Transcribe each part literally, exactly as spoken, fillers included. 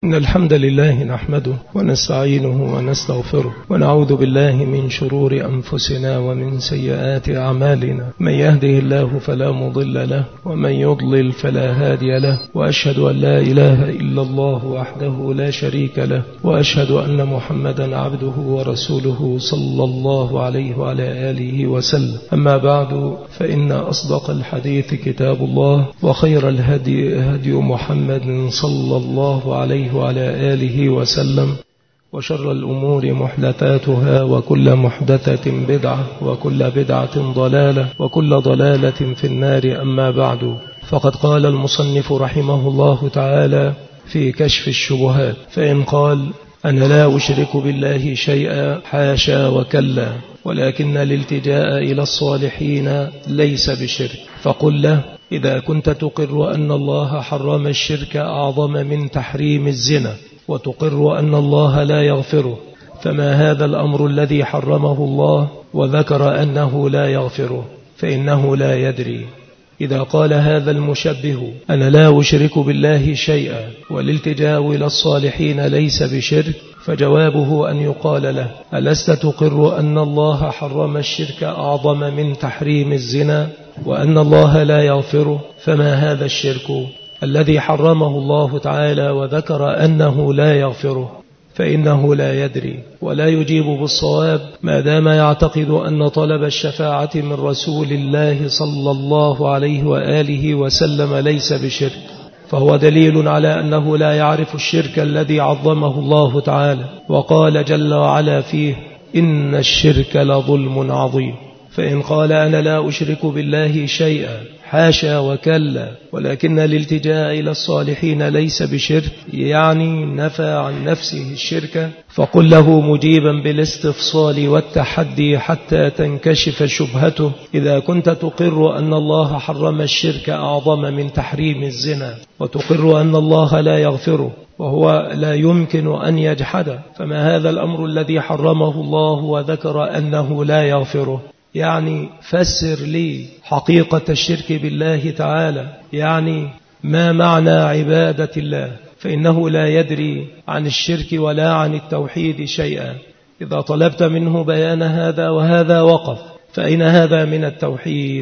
إن الحمد لله نحمده ونستعينه ونستغفره ونعوذ بالله من شرور أنفسنا ومن سيئات أعمالنا. من يهده الله فلا مضل له ومن يضلل فلا هادي له، وأشهد أن لا إله إلا الله وحده لا شريك له، وأشهد أن محمدا عبده ورسوله صلى الله عليه وعلى آله وسلم. أما بعد، فإن أصدق الحديث كتاب الله، وخير الهدي هدي محمد صلى الله عليه وعلى آله وسلم، وشر الأمور محدثاتها، وكل محدثة بدعة، وكل بدعة ضلالة، وكل ضلالة في النار. أما بعد، فقد قال المصنف رحمه الله تعالى في كشف الشبهات: فإن قال: أنا لا أشرك بالله شيئا، حاشا وكلا، ولكن الالتجاء إلى الصالحين ليس بشرك، فقل له: إذا كنت تقر أن الله حرم الشرك أعظم من تحريم الزنا، وتقر أن الله لا يغفره، فما هذا الأمر الذي حرمه الله وذكر أنه لا يغفره؟ فإنه لا يدري. إذا قال هذا المشبه: أنا لا أشرك بالله شيئا والالتجاء إلى الصالحين ليس بشرك، فجوابه أن يقال له: ألست تقر أن الله حرم الشرك أعظم من تحريم الزنا، وأن الله لا يغفره؟ فما هذا الشرك الذي حرمه الله تعالى وذكر أنه لا يغفره؟ فإنه لا يدري ولا يجيب بالصواب، ما دام يعتقد أن طلب الشفاعة من رسول الله صلى الله عليه وآله وسلم ليس بشرك، فهو دليل على أنه لا يعرف الشرك الذي عظمه الله تعالى، وقال جل وعلا فيه: إن الشرك لظلم عظيم. فإن قال: أنا لا أشرك بالله شيئا، حاشا وكلا، ولكن الالتجاء إلى الصالحين ليس بشرك، يعني نفى عن نفسه الشرك، فقل له مجيبا بالاستفصال والتحدي حتى تنكشف شبهته: إذا كنت تقر أن الله حرم الشرك أعظم من تحريم الزنا، وتقر أن الله لا يغفره وهو لا يمكن أن يجحده، فما هذا الأمر الذي حرمه الله وذكر أنه لا يغفره؟ يعني فسر لي حقيقة الشرك بالله تعالى، يعني ما معنى عبادة الله؟ فإنه لا يدري عن الشرك ولا عن التوحيد شيئا. إذا طلبت منه بيان هذا وهذا وقف: فأين هذا من التوحيد؟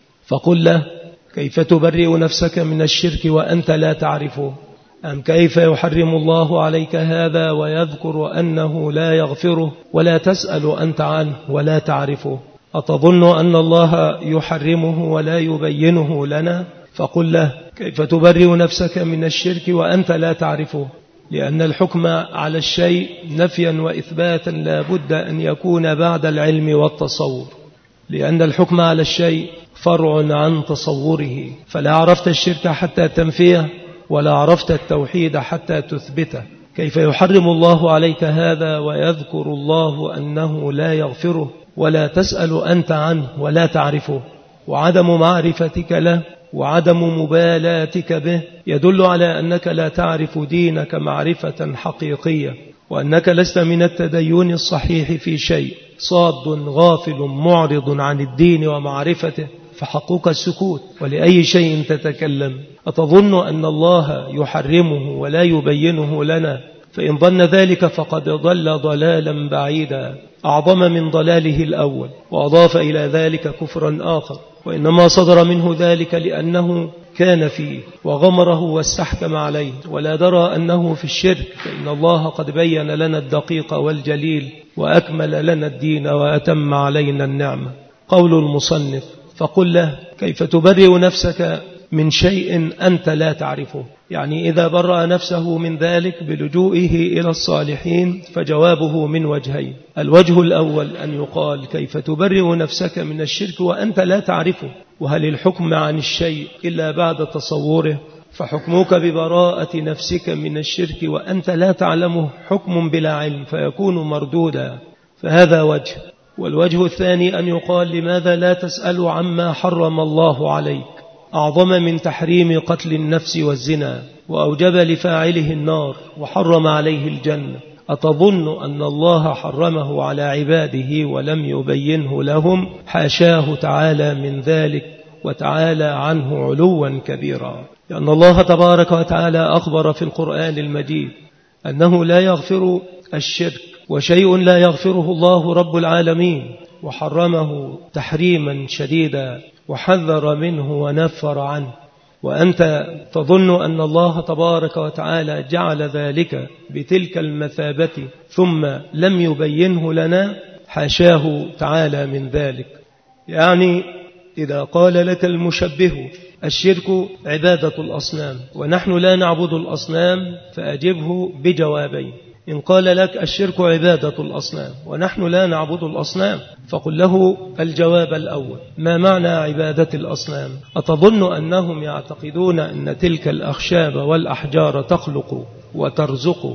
فقل له: كيف تبرئ نفسك من الشرك وأنت لا تعرفه؟ أم كيف يحرم الله عليك هذا ويذكر أنه لا يغفره ولا تسأل أنت عنه ولا تعرفه؟ أتظن أن الله يحرمه ولا يبينه لنا؟ فقل له: كيف تبرئ نفسك من الشرك وأنت لا تعرفه؟ لأن الحكم على الشيء نفيا وإثباتا لا بد أن يكون بعد العلم والتصور، لأن الحكم على الشيء فرع عن تصوره، فلا عرفت الشرك حتى تنفيه، ولا عرفت التوحيد حتى تثبته. كيف يحرم الله عليك هذا ويذكر الله أنه لا يغفره ولا تسأل أنت عنه ولا تعرفه؟ وعدم معرفتك له وعدم مبالاتك به يدل على أنك لا تعرف دينك معرفة حقيقية، وأنك لست من التدين الصحيح في شيء، صاد غافل معرض عن الدين ومعرفته، فحقك السكوت. ولأي شيء تتكلم؟ أتظن أن الله يحرمه ولا يبينه لنا؟ فإن ظن ذلك فقد ضل ضلالا بعيدا أعظم من ضلاله الأول، وأضاف إلى ذلك كفرا آخر، وإنما صدر منه ذلك لأنه كان فيه وغمره واستحكم عليه ولا درى أنه في الشرك، فإن الله قد بين لنا الدقيق والجليل وأكمل لنا الدين وأتم علينا النعمة. قول المصنف: فقل له: كيف تبرئ نفسك من شيء أنت لا تعرفه؟ يعني إذا برأ نفسه من ذلك بلجوئه إلى الصالحين فجوابه من وجهين: الوجه الأول أن يقال: كيف تبرئ نفسك من الشرك وأنت لا تعرفه؟ وهل الحكم عن الشيء إلا بعد تصوره؟ فحكمك ببراءة نفسك من الشرك وأنت لا تعلمه حكم بلا علم، فيكون مردودا، فهذا وجه. والوجه الثاني أن يقال: لماذا لا تسأل عما حرم الله عليك أعظم من تحريم قتل النفس والزنا، وأوجب لفاعله النار وحرم عليه الجنة؟ أتظن أن الله حرمه على عباده ولم يبينه لهم؟ حاشاه تعالى من ذلك، وتعالى عنه علوا كبيرا. لأن الله تبارك وتعالى أخبر في القرآن المجيد أنه لا يغفر الشرك، وشيء لا يغفره الله رب العالمين، وحرمه تحريما شديدا وحذر منه ونفر عنه، وأنت تظن أن الله تبارك وتعالى جعل ذلك بتلك المثابة ثم لم يبينه لنا؟ حاشاه تعالى من ذلك. يعني إذا قال لك المشبه الشرك عبادة الأصنام ونحن لا نعبد الأصنام، فأجبه بجوابين. إن قال لك الشرك عبادة الأصنام ونحن لا نعبد الأصنام، فقل له الجواب الأول: ما معنى عبادة الأصنام؟ أتظن أنهم يعتقدون أن تلك الأخشاب والأحجار تخلق وترزق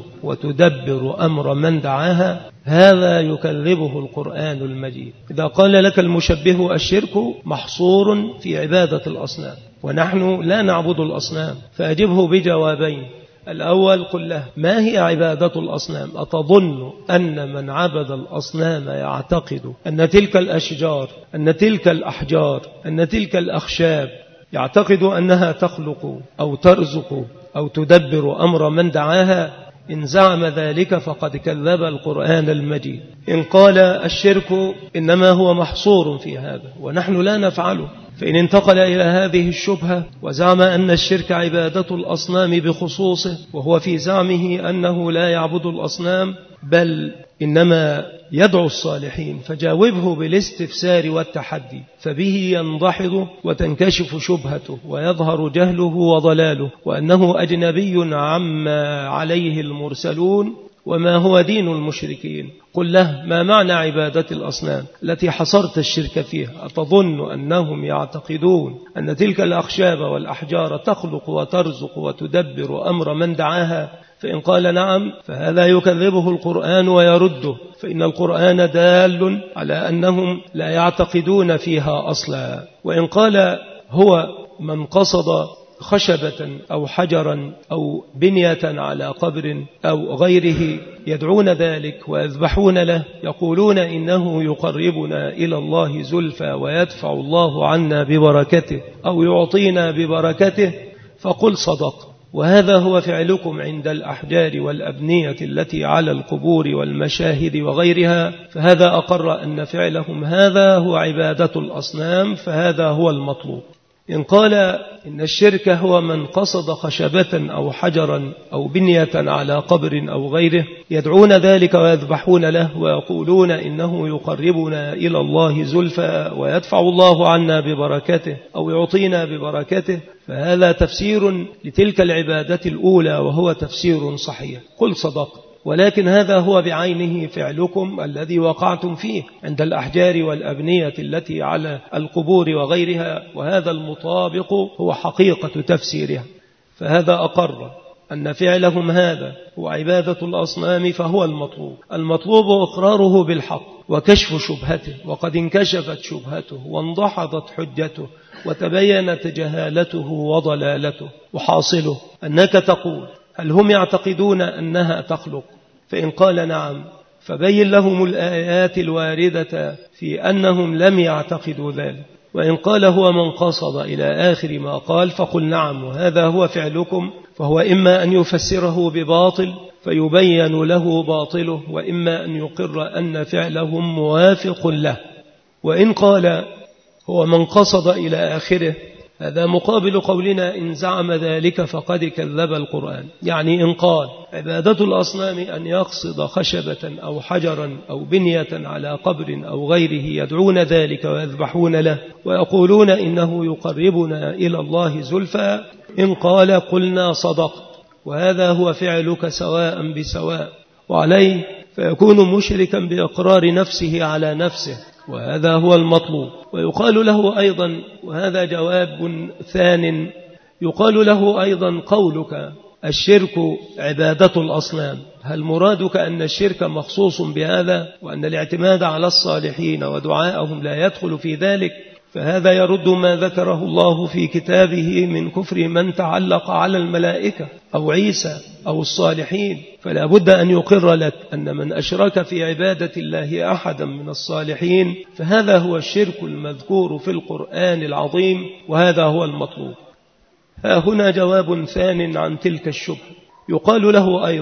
وتدبر أمر من دعاها؟ هذا يكذبه القرآن المجيد. إذا قال لك المشبه الشرك محصور في عبادة الأصنام ونحن لا نعبد الأصنام، فأجبه بجوابين. الأول: قل له ما هي عبادة الأصنام؟ أتظن أن من عبد الأصنام يعتقد أن تلك الأشجار، أن تلك الأحجار، أن تلك الأخشاب يعتقد أنها تخلق أو ترزق أو تدبر أمر من دعاها؟ إن زعم ذلك فقد كذب القرآن المجيد. إن قال الشرك إنما هو محصور في هذا ونحن لا نفعله، فإن انتقل إلى هذه الشبهة وزعم أن الشرك عبادة الأصنام بخصوصه، وهو في زعمه أنه لا يعبد الأصنام بل إنما يدعو الصالحين، فجاوبه بالاستفسار والتحدي، فبه ينضحض وتنكشف شبهته ويظهر جهله وضلاله، وأنه أجنبي عما عليه المرسلون وما هو دين المشركين. قل له ما معنى عبادة الأصنام التي حصرت الشرك فيها؟ أتظن أنهم يعتقدون أن تلك الأخشاب والأحجار تخلق وترزق وتدبر أمر من دعاها؟ فإن قال نعم فهذا يكذبه القرآن ويرده، فإن القرآن دال على أنهم لا يعتقدون فيها أصلا. وإن قال هو من قصد خشبة أو حجرا أو بنية على قبر أو غيره يدعون ذلك ويذبحون له، يقولون إنه يقربنا إلى الله زلفى ويدفع الله عنا ببركته أو يعطينا ببركته، فقل صدق، وهذا هو فعلكم عند الأحجار والأبنية التي على القبور والمشاهد وغيرها، فهذا أقر أن فعلهم هذا هو عبادة الأصنام، فهذا هو المطلوب. إن قال إن الشرك هو من قصد خشبة أو حجرا أو بنية على قبر أو غيره يدعون ذلك ويذبحون له ويقولون إنه يقربنا إلى الله زلفى ويدفع الله عنا ببركته أو يعطينا ببركته، فهذا تفسير لتلك العبادة الأولى وهو تفسير صحيح. قل صدق، ولكن هذا هو بعينه فعلكم الذي وقعتم فيه عند الأحجار والأبنية التي على القبور وغيرها، وهذا المطابق هو حقيقة تفسيرها. فهذا أقر أن فعلهم هذا هو عبادة الأصنام، فهو المطلوب. المطلوب إقراره بالحق وكشف شبهته، وقد انكشفت شبهته وانضحضت حجته وتبينت جهالته وضلالته. وحاصله أنك تقول هل هم يعتقدون أنها تخلق؟ فإن قال نعم فبين لهم الآيات الواردة في أنهم لم يعتقدوا ذلك. وإن قال هو من قصد إلى آخر ما قال فقل نعم وهذا هو فعلكم، فهو إما أن يفسره بباطل فيبين له باطله، وإما أن يقر أن فعلهم موافق له. وإن قال هو من قصد إلى آخره هذا مقابل قولنا إن زعم ذلك فقد كذب القرآن. يعني إن قال عبادة الأصنام أن يقصد خشبة أو حجرا أو بنية على قبر أو غيره يدعون ذلك ويذبحون له ويقولون إنه يقربنا إلى الله زلفى، إن قال قلنا صدق، وهذا هو فعلك سواء بسواء، وعليه فيكون مشركا بإقرار نفسه على نفسه، وهذا هو المطلوب. ويقال له أيضا، وهذا جواب ثان، يقال له أيضا قولك الشرك عبادة الأصنام، هل مرادك أن الشرك مخصوص بهذا وأن الاعتماد على الصالحين ودعاءهم لا يدخل في ذلك؟ فهذا يرد ما ذكره الله في كتابه من كفر من تعلق على الملائكة أو عيسى أو الصالحين. فلا بد أن يقر لك أن من أشرك في عبادة الله أحدا من الصالحين فهذا هو الشرك المذكور في القرآن العظيم، وهذا هو المطلوب. ها هنا جواب ثان عن تلك الشبهة. يقال له أيضا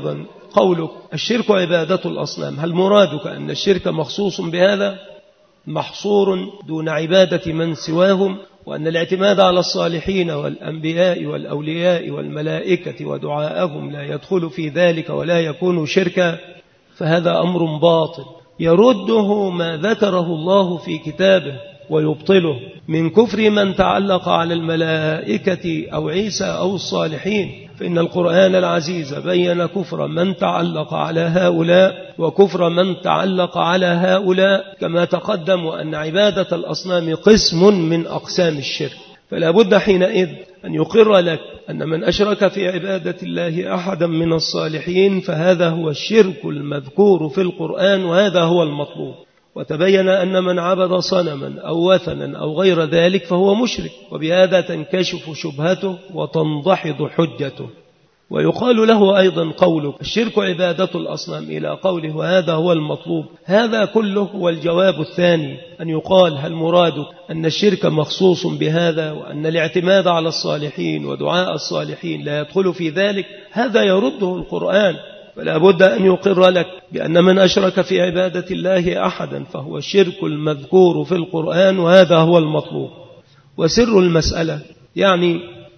قولك الشرك عبادة الأصنام، هل مرادك أن الشرك مخصوص بهذا محصور دون عبادة من سواهم، وأن الاعتماد على الصالحين والأنبياء والأولياء والملائكة ودعاءهم لا يدخل في ذلك ولا يكون شركا؟ فهذا أمر باطل يرده ما ذكره الله في كتابه ويبطله من كفر من تعلق على الملائكة أو عيسى أو الصالحين، فإن القرآن العزيز بين كفر من تعلق على هؤلاء وكفر من تعلق على هؤلاء، كما تقدم أن عبادة الأصنام قسم من أقسام الشرك. فلا بد حينئذ أن يقر لك أن من أشرك في عبادة الله أحدا من الصالحين فهذا هو الشرك المذكور في القرآن، وهذا هو المطلوب. وتبين أن من عبد صنما أو وثنا أو غير ذلك فهو مشرك، وبهذا تنكشف شبهته وتنضحض حجته. ويقال له أيضا قولك الشرك عبادة الأصنام إلى قوله وهذا هو المطلوب، هذا كله هو الجواب الثاني، أن يقال هل مرادك أن الشرك مخصوص بهذا وأن الاعتماد على الصالحين ودعاء الصالحين لا يدخل في ذلك؟ هذا يرده القرآن. فلا بد أن يقر لك بأن من أشرك في عبادة الله أحدا فهو الشرك المذكور في القرآن، وهذا هو المطلوب. وسر المسألة يعني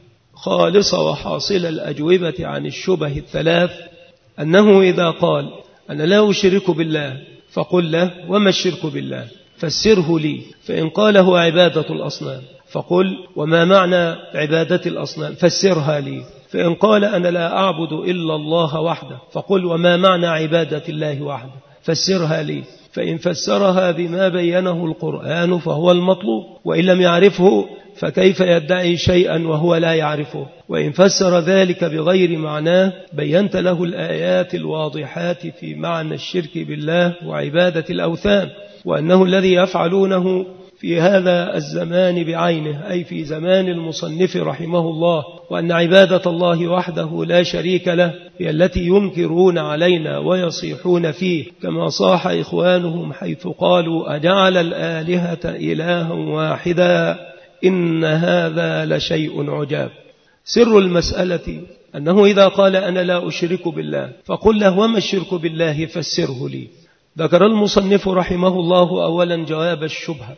خالص وحاصل الأجوبة عن الشبه الثلاث أنه إذا قال أنا لا أشرك بالله فقل له وما الشرك بالله فسره لي، فإن قال هو عبادة الأصنام فقل وما معنى عبادة الأصنام فسرها لي، فإن قال أنا لا أعبد إلا الله وحده فقل وما معنى عبادة الله وحده فسرها لي، فإن فسرها بما بينه القرآن فهو المطلوب، وإن لم يعرفه فكيف يدعي شيئا وهو لا يعرفه؟ وإن فسر ذلك بغير معناه بينت له الآيات الواضحات في معنى الشرك بالله وعبادة الأوثان، وأنه الذي يفعلونه في هذا الزمان بعينه أي في زمان المصنف رحمه الله، وأن عبادة الله وحده لا شريك له هي التي ينكرون علينا ويصيحون فيه، كما صاح إخوانهم حيث قالوا أجعل الآلهة إلها واحدا إن هذا لشيء عجاب. سر المسألة أنه إذا قال أنا لا أشرك بالله فقل له وما الشرك بالله فسره لي. ذكر المصنف رحمه الله أولا جواب الشبهة،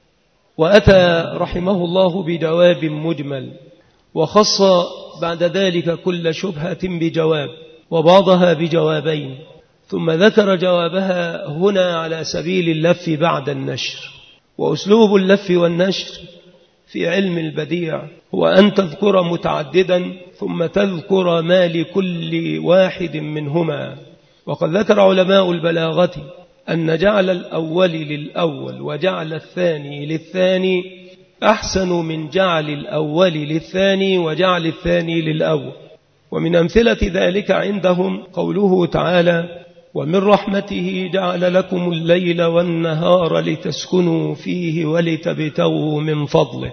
وأتى رحمه الله بجواب مجمل، وخص بعد ذلك كل شبهة بجواب وبعضها بجوابين، ثم ذكر جوابها هنا على سبيل اللف بعد النشر. وأسلوب اللف والنشر في علم البديع هو أن تذكر متعددا ثم تذكر ما لكل واحد منهما. وقد ذكر علماء البلاغة أن جعل الأول للأول وجعل الثاني للثاني أحسن من جعل الأول للثاني وجعل الثاني للأول. ومن أمثلة ذلك عندهم قوله تعالى ومن رحمته جعل لكم الليل والنهار لتسكنوا فيه ولتبتغوا من فضله.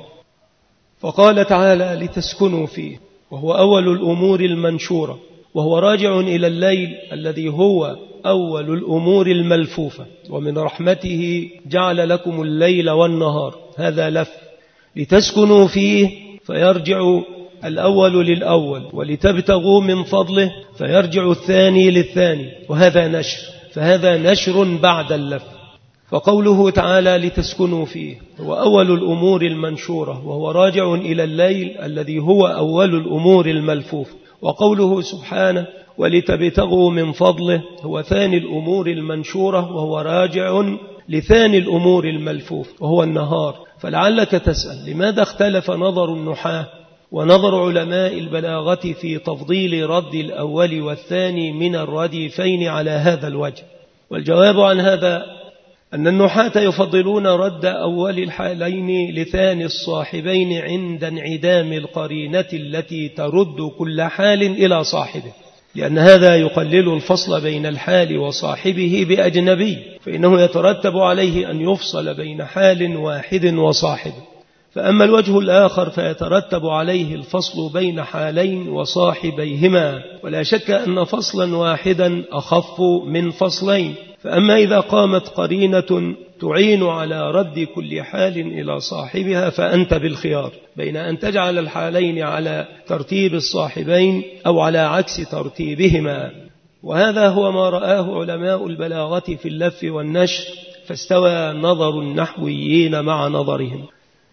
فقال تعالى لتسكنوا فيه وهو أول الأمور المنشورة، وهو راجع إلى الليل الذي هو أول الأمور الملفوفة. ومن رحمته جعل لكم الليل والنهار، هذا لف. لتسكنوا فيه فيرجع الأول للأول، ولتبتغوا من فضله فيرجع الثاني للثاني، وهذا نشر، فهذا نشر بعد اللف. فقوله تعالى لتسكنوا فيه هو أول الأمور المنشورة، وهو راجع إلى الليل الذي هو أول الأمور الملفوفة. وقوله سبحانه ولتبتغوا من فضله هو ثاني الأمور المنشورة، وهو راجع لثاني الأمور الملفوف وهو النهار. فلعلك تسأل لماذا اختلف نظر النحاة ونظر علماء البلاغة في تفضيل رد الأول والثاني من الرديفين على هذا الوجه؟ والجواب عن هذا أن النحاة يفضلون رد أول الحالين لثاني الصاحبين عند انعدام القرينة التي ترد كل حال إلى صاحبه، لأن هذا يقلل الفصل بين الحال وصاحبه بأجنبي، فإنه يترتب عليه أن يفصل بين حال واحد وصاحبه. فأما الوجه الآخر فيترتب عليه الفصل بين حالين وصاحبيهما، ولا شك أن فصلا واحدا أخف من فصلين. فأما إذا قامت قرينة تعين على رد كل حال إلى صاحبها فأنت بالخيار بين أن تجعل الحالين على ترتيب الصاحبين أو على عكس ترتيبهما. وهذا هو ما رآه علماء البلاغة في اللف والنشر، فاستوى نظر النحويين مع نظرهم.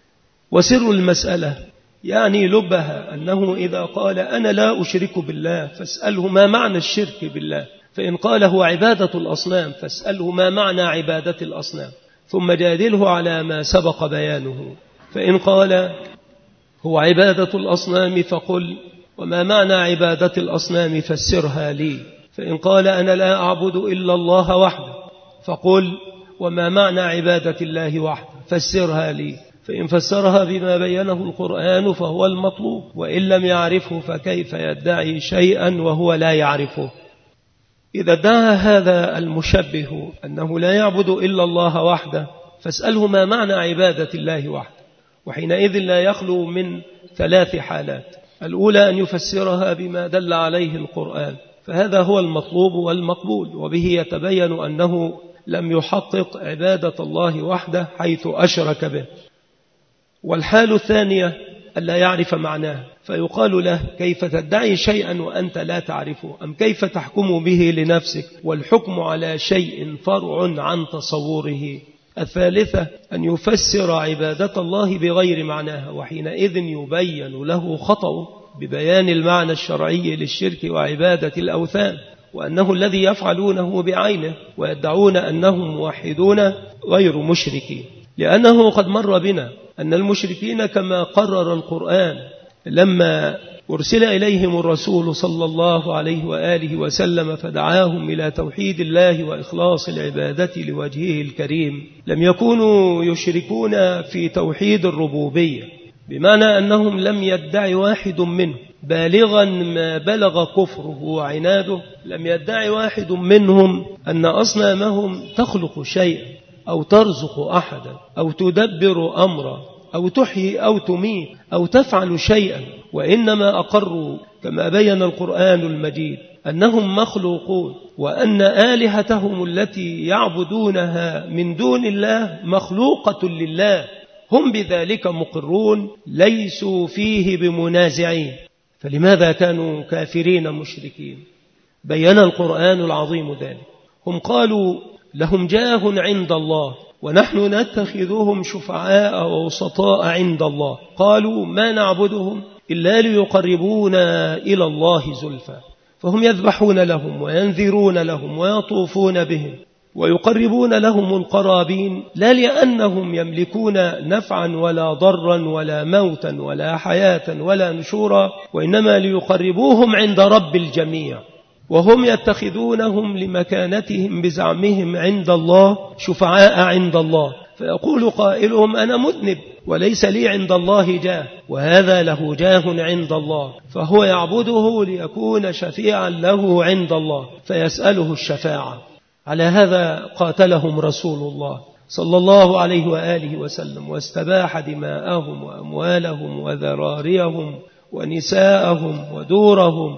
وسر المسألة يعني لبها أنه إذا قال أنا لا أشرك بالله فاسأله ما معنى الشرك بالله، فإن قال هو عبادة الأصنام فاسأله ما معنى عبادة الأصنام، ثم جادله على ما سبق بيانه. فإن قال هو عبادة الأصنام فقل وما معنى عبادة الأصنام فسرها لي. فإن قال أنا لا أعبد إلا الله وحده فقل وما معنى عبادة الله وحده فسرها لي. فإن فسرها بما بينه القرآن فهو المطلوب، وإن لم يعرفه فكيف يدعي شيئا وهو لا يعرفه؟ إذا ادعى هذا المشبه أنه لا يعبد إلا الله وحده فاسأله ما معنى عبادة الله وحده، وحينئذ لا يخلو من ثلاث حالات. الأولى أن يفسرها بما دل عليه القرآن، فهذا هو المطلوب والمقبول، وبه يتبين أنه لم يحقق عبادة الله وحده حيث أشرك به. والحال الثانية ألا يعرف معناه، فيقال له كيف تدعي شيئا وأنت لا تعرفه، أم كيف تحكم به لنفسك، والحكم على شيء فرع عن تصوره. الثالثة أن يفسر عبادة الله بغير معناها، وحينئذ يبين له خطأ ببيان المعنى الشرعي للشرك وعبادة الأوثان، وأنه الذي يفعلونه بعينه، ويدعون أنهم موحدون غير مشركين. لأنه قد مر بنا أن المشركين كما قرر القرآن لما أرسل إليهم الرسول صلى الله عليه وآله وسلم فدعاهم إلى توحيد الله وإخلاص العبادة لوجهه الكريم، لم يكونوا يشركون في توحيد الربوبية، بمعنى أنهم لم يدعي واحد منهم بالغا ما بلغ كفره وعناده، لم يدعي واحد منهم أن أصنامهم تخلق شيئا أو ترزق أحدا أو تدبر أمرا أو تحيي أو تميت أو تفعل شيئا، وإنما أقروا كما بين القرآن المجيد أنهم مخلوقون، وأن آلهتهم التي يعبدونها من دون الله مخلوقة لله، هم بذلك مقرون ليسوا فيه بمنازعين. فلماذا كانوا كافرين مشركين؟ بين القرآن العظيم ذلك. هم قالوا لهم جاه عند الله ونحن نتخذهم شفعاء ووسطاء عند الله، قالوا ما نعبدهم إلا ليقربونا إلى الله زلفى، فهم يذبحون لهم وينذرون لهم ويطوفون بهم ويقربون لهم القرابين، لا لأنهم يملكون نفعا ولا ضرا ولا موتا ولا حياة ولا نشورا، وإنما ليقربوهم عند رب الجميع، وهم يتخذونهم لمكانتهم بزعمهم عند الله شفعاء عند الله. فيقول قائلهم أنا مذنب وليس لي عند الله جاه، وهذا له جاه عند الله، فهو يعبده ليكون شفيعا له عند الله فيسأله الشفاعة. على هذا قاتلهم رسول الله صلى الله عليه وآله وسلم، واستباح دماءهم وأموالهم وذراريهم ونساءهم ودورهم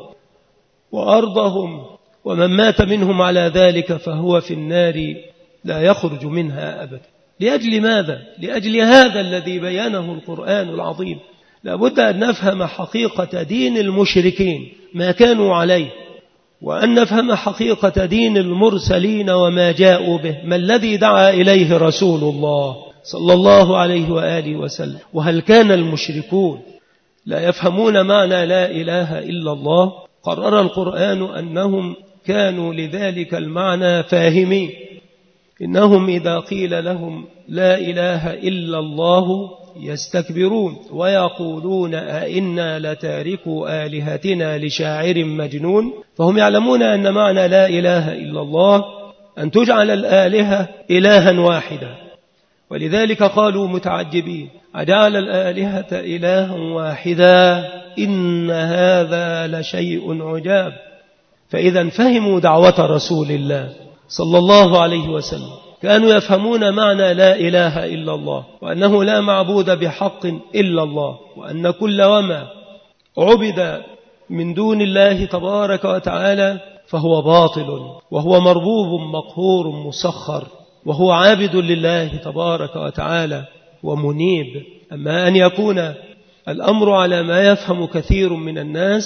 وأرضهم، ومن مات منهم على ذلك فهو في النار لا يخرج منها أبدا. لأجل ماذا؟ لأجل هذا الذي بيانه القرآن العظيم. لابد أن نفهم حقيقة دين المشركين ما كانوا عليه، وأن نفهم حقيقة دين المرسلين وما جاءوا به، ما الذي دعا إليه رسول الله صلى الله عليه وآله وسلم. وهل كان المشركون لا يفهمون معنى لا إله إلا الله؟ قرر القرآن أنهم كانوا لذلك المعنى فاهمين. إنهم إذا قيل لهم لا إله إلا الله يستكبرون ويقولون أئنا لتاركوا آلهتنا لشاعر مجنون، فهم يعلمون أن معنى لا إله إلا الله أن تجعل الآلهة إلها واحدا، ولذلك قالوا متعجبين أجعل الآلهة إلها واحدا إن هذا لشيء عجاب. فإذا فهموا دعوة رسول الله صلى الله عليه وسلم، كانوا يفهمون معنى لا إله إلا الله، وأنه لا معبود بحق إلا الله، وأن كل وما عبد من دون الله تبارك وتعالى فهو باطل، وهو مربوب مقهور مسخر، وهو عابد لله تبارك وتعالى ومنيب. أما أن يكون الأمر على ما يفهم كثير من الناس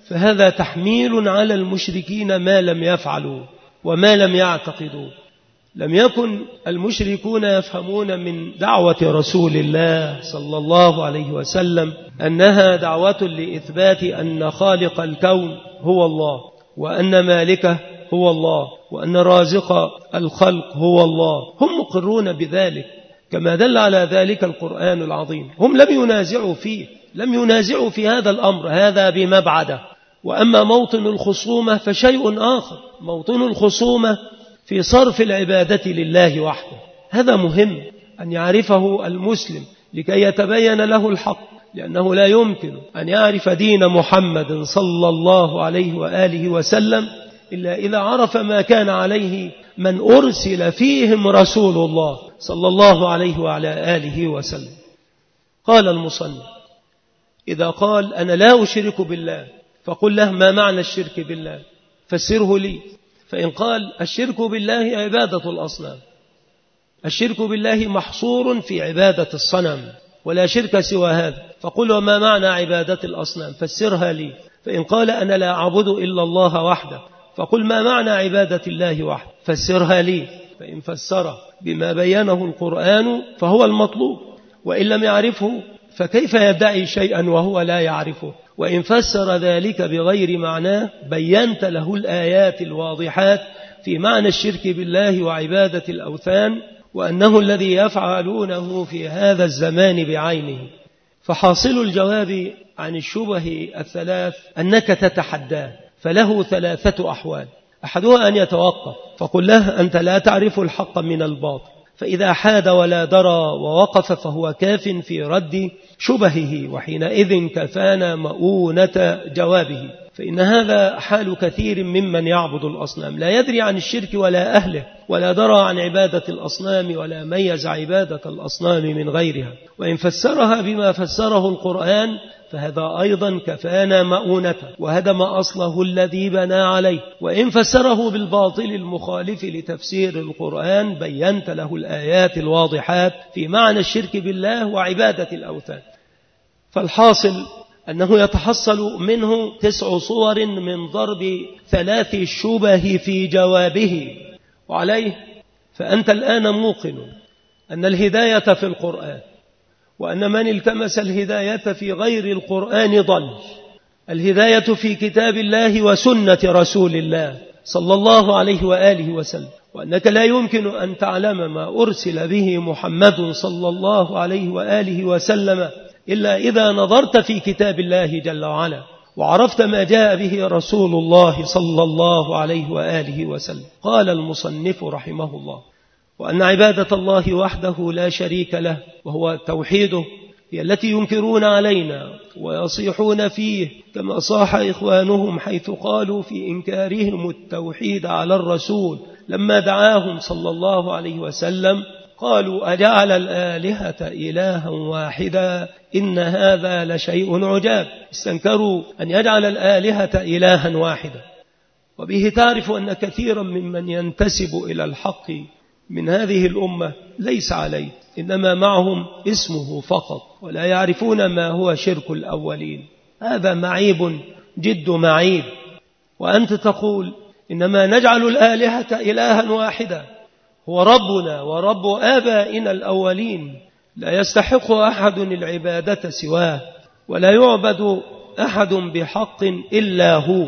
فهذا تحميل على المشركين ما لم يفعلوا وما لم يعتقدوا. لم يكن المشركون يفهمون من دعوة رسول الله صلى الله عليه وسلم أنها دعوة لإثبات أن خالق الكون هو الله، وأن مالكه هو الله، وأن رازق الخلق هو الله. هم مقرون بذلك كما دل على ذلك القرآن العظيم. هم لم ينازعوا فيه، لم ينازعوا في هذا الأمر، هذا بمبعده. وأما موطن الخصومة فشيء آخر. موطن الخصومة في صرف العبادة لله وحده. هذا مهم أن يعرفه المسلم لكي يتبين له الحق، لأنه لا يمكن أن يعرف دين محمد صلى الله عليه وآله وسلم إلا إذا عرف ما كان عليه من أرسل فيهم رسول الله صلى الله عليه وعلى آله وسلم. قال المصنف: إذا قال أنا لا أشرك بالله فقل له ما معنى الشرك بالله؟ فسره لي. فإن قال الشرك بالله عبادة الأصنام، الشرك بالله محصور في عبادة الصنم ولا شرك سوى هذا، فقل وما معنى عبادة الأصنام؟ فسرها لي. فإن قال أنا لا أعبد إلا الله وحده، فقل ما معنى عبادة الله وحده؟ فسرها لي. فإن فسر بما بينه القرآن فهو المطلوب، وإن لم يعرفه فكيف يدعي شيئا وهو لا يعرفه؟ وإن فسر ذلك بغير معناه بينت له الآيات الواضحات في معنى الشرك بالله وعبادة الأوثان، وأنه الذي يفعلونه في هذا الزمان بعينه. فحاصل الجواب عن الشبه الثلاث أنك تتحداه، فله ثلاثة أحوال. أحدها أن يتوقف، فقل له أنت لا تعرف الحق من الباطل، فإذا حاد ولا درى ووقف فهو كاف في رد شبهه، وحينئذ كفانا مؤونة جوابه. فإن هذا حال كثير ممن يعبد الأصنام، لا يدري عن الشرك ولا أهله، ولا درى عن عبادة الأصنام، ولا ميز عبادة الأصنام من غيرها. وإن فسرها بما فسره القرآن فهذا أيضا كفانا مؤونته وهدم أصله الذي بنى عليه. وإن فسره بالباطل المخالف لتفسير القرآن بينت له الآيات الواضحات في معنى الشرك بالله وعبادة الأوثان. فالحاصل أنه يتحصل منه تسع صور من ضرب ثلاث الشبه في جوابه. وعليه فأنت الآن موقن أن الهداية في القرآن، وأن من التمس الهداية في غير القرآن ضل. الهداية في كتاب الله وسنة رسول الله صلى الله عليه وآله وسلم، وأنك لا يمكن أن تعلم ما أرسل به محمد صلى الله عليه وآله وسلم إلا إذا نظرت في كتاب الله جل وعلا وعرفت ما جاء به رسول الله صلى الله عليه وآله وسلم. قال المصنف رحمه الله: وأن عبادة الله وحده لا شريك له وهو توحيده هي التي ينكرون علينا ويصيحون فيه، كما صاح إخوانهم حيث قالوا في إنكارهم التوحيد على الرسول لما دعاهم صلى الله عليه وسلم، قالوا أجعل الآلهة إلها واحدا إن هذا لشيء عجاب. استنكروا أن يجعل الآلهة إلها واحدا. وبه تعرف أن كثيرا ممن ينتسب إلى الحق من هذه الأمة ليس عليه، إنما معهم اسمه فقط، ولا يعرفون ما هو شرك الأولين. هذا معيب جد معيب. وأنت تقول إنما نجعل الآلهة إلها واحدا، هو ربنا ورب آبائنا الأولين، لا يستحق أحد العبادة سواه، ولا يعبد أحد بحق إلا هو.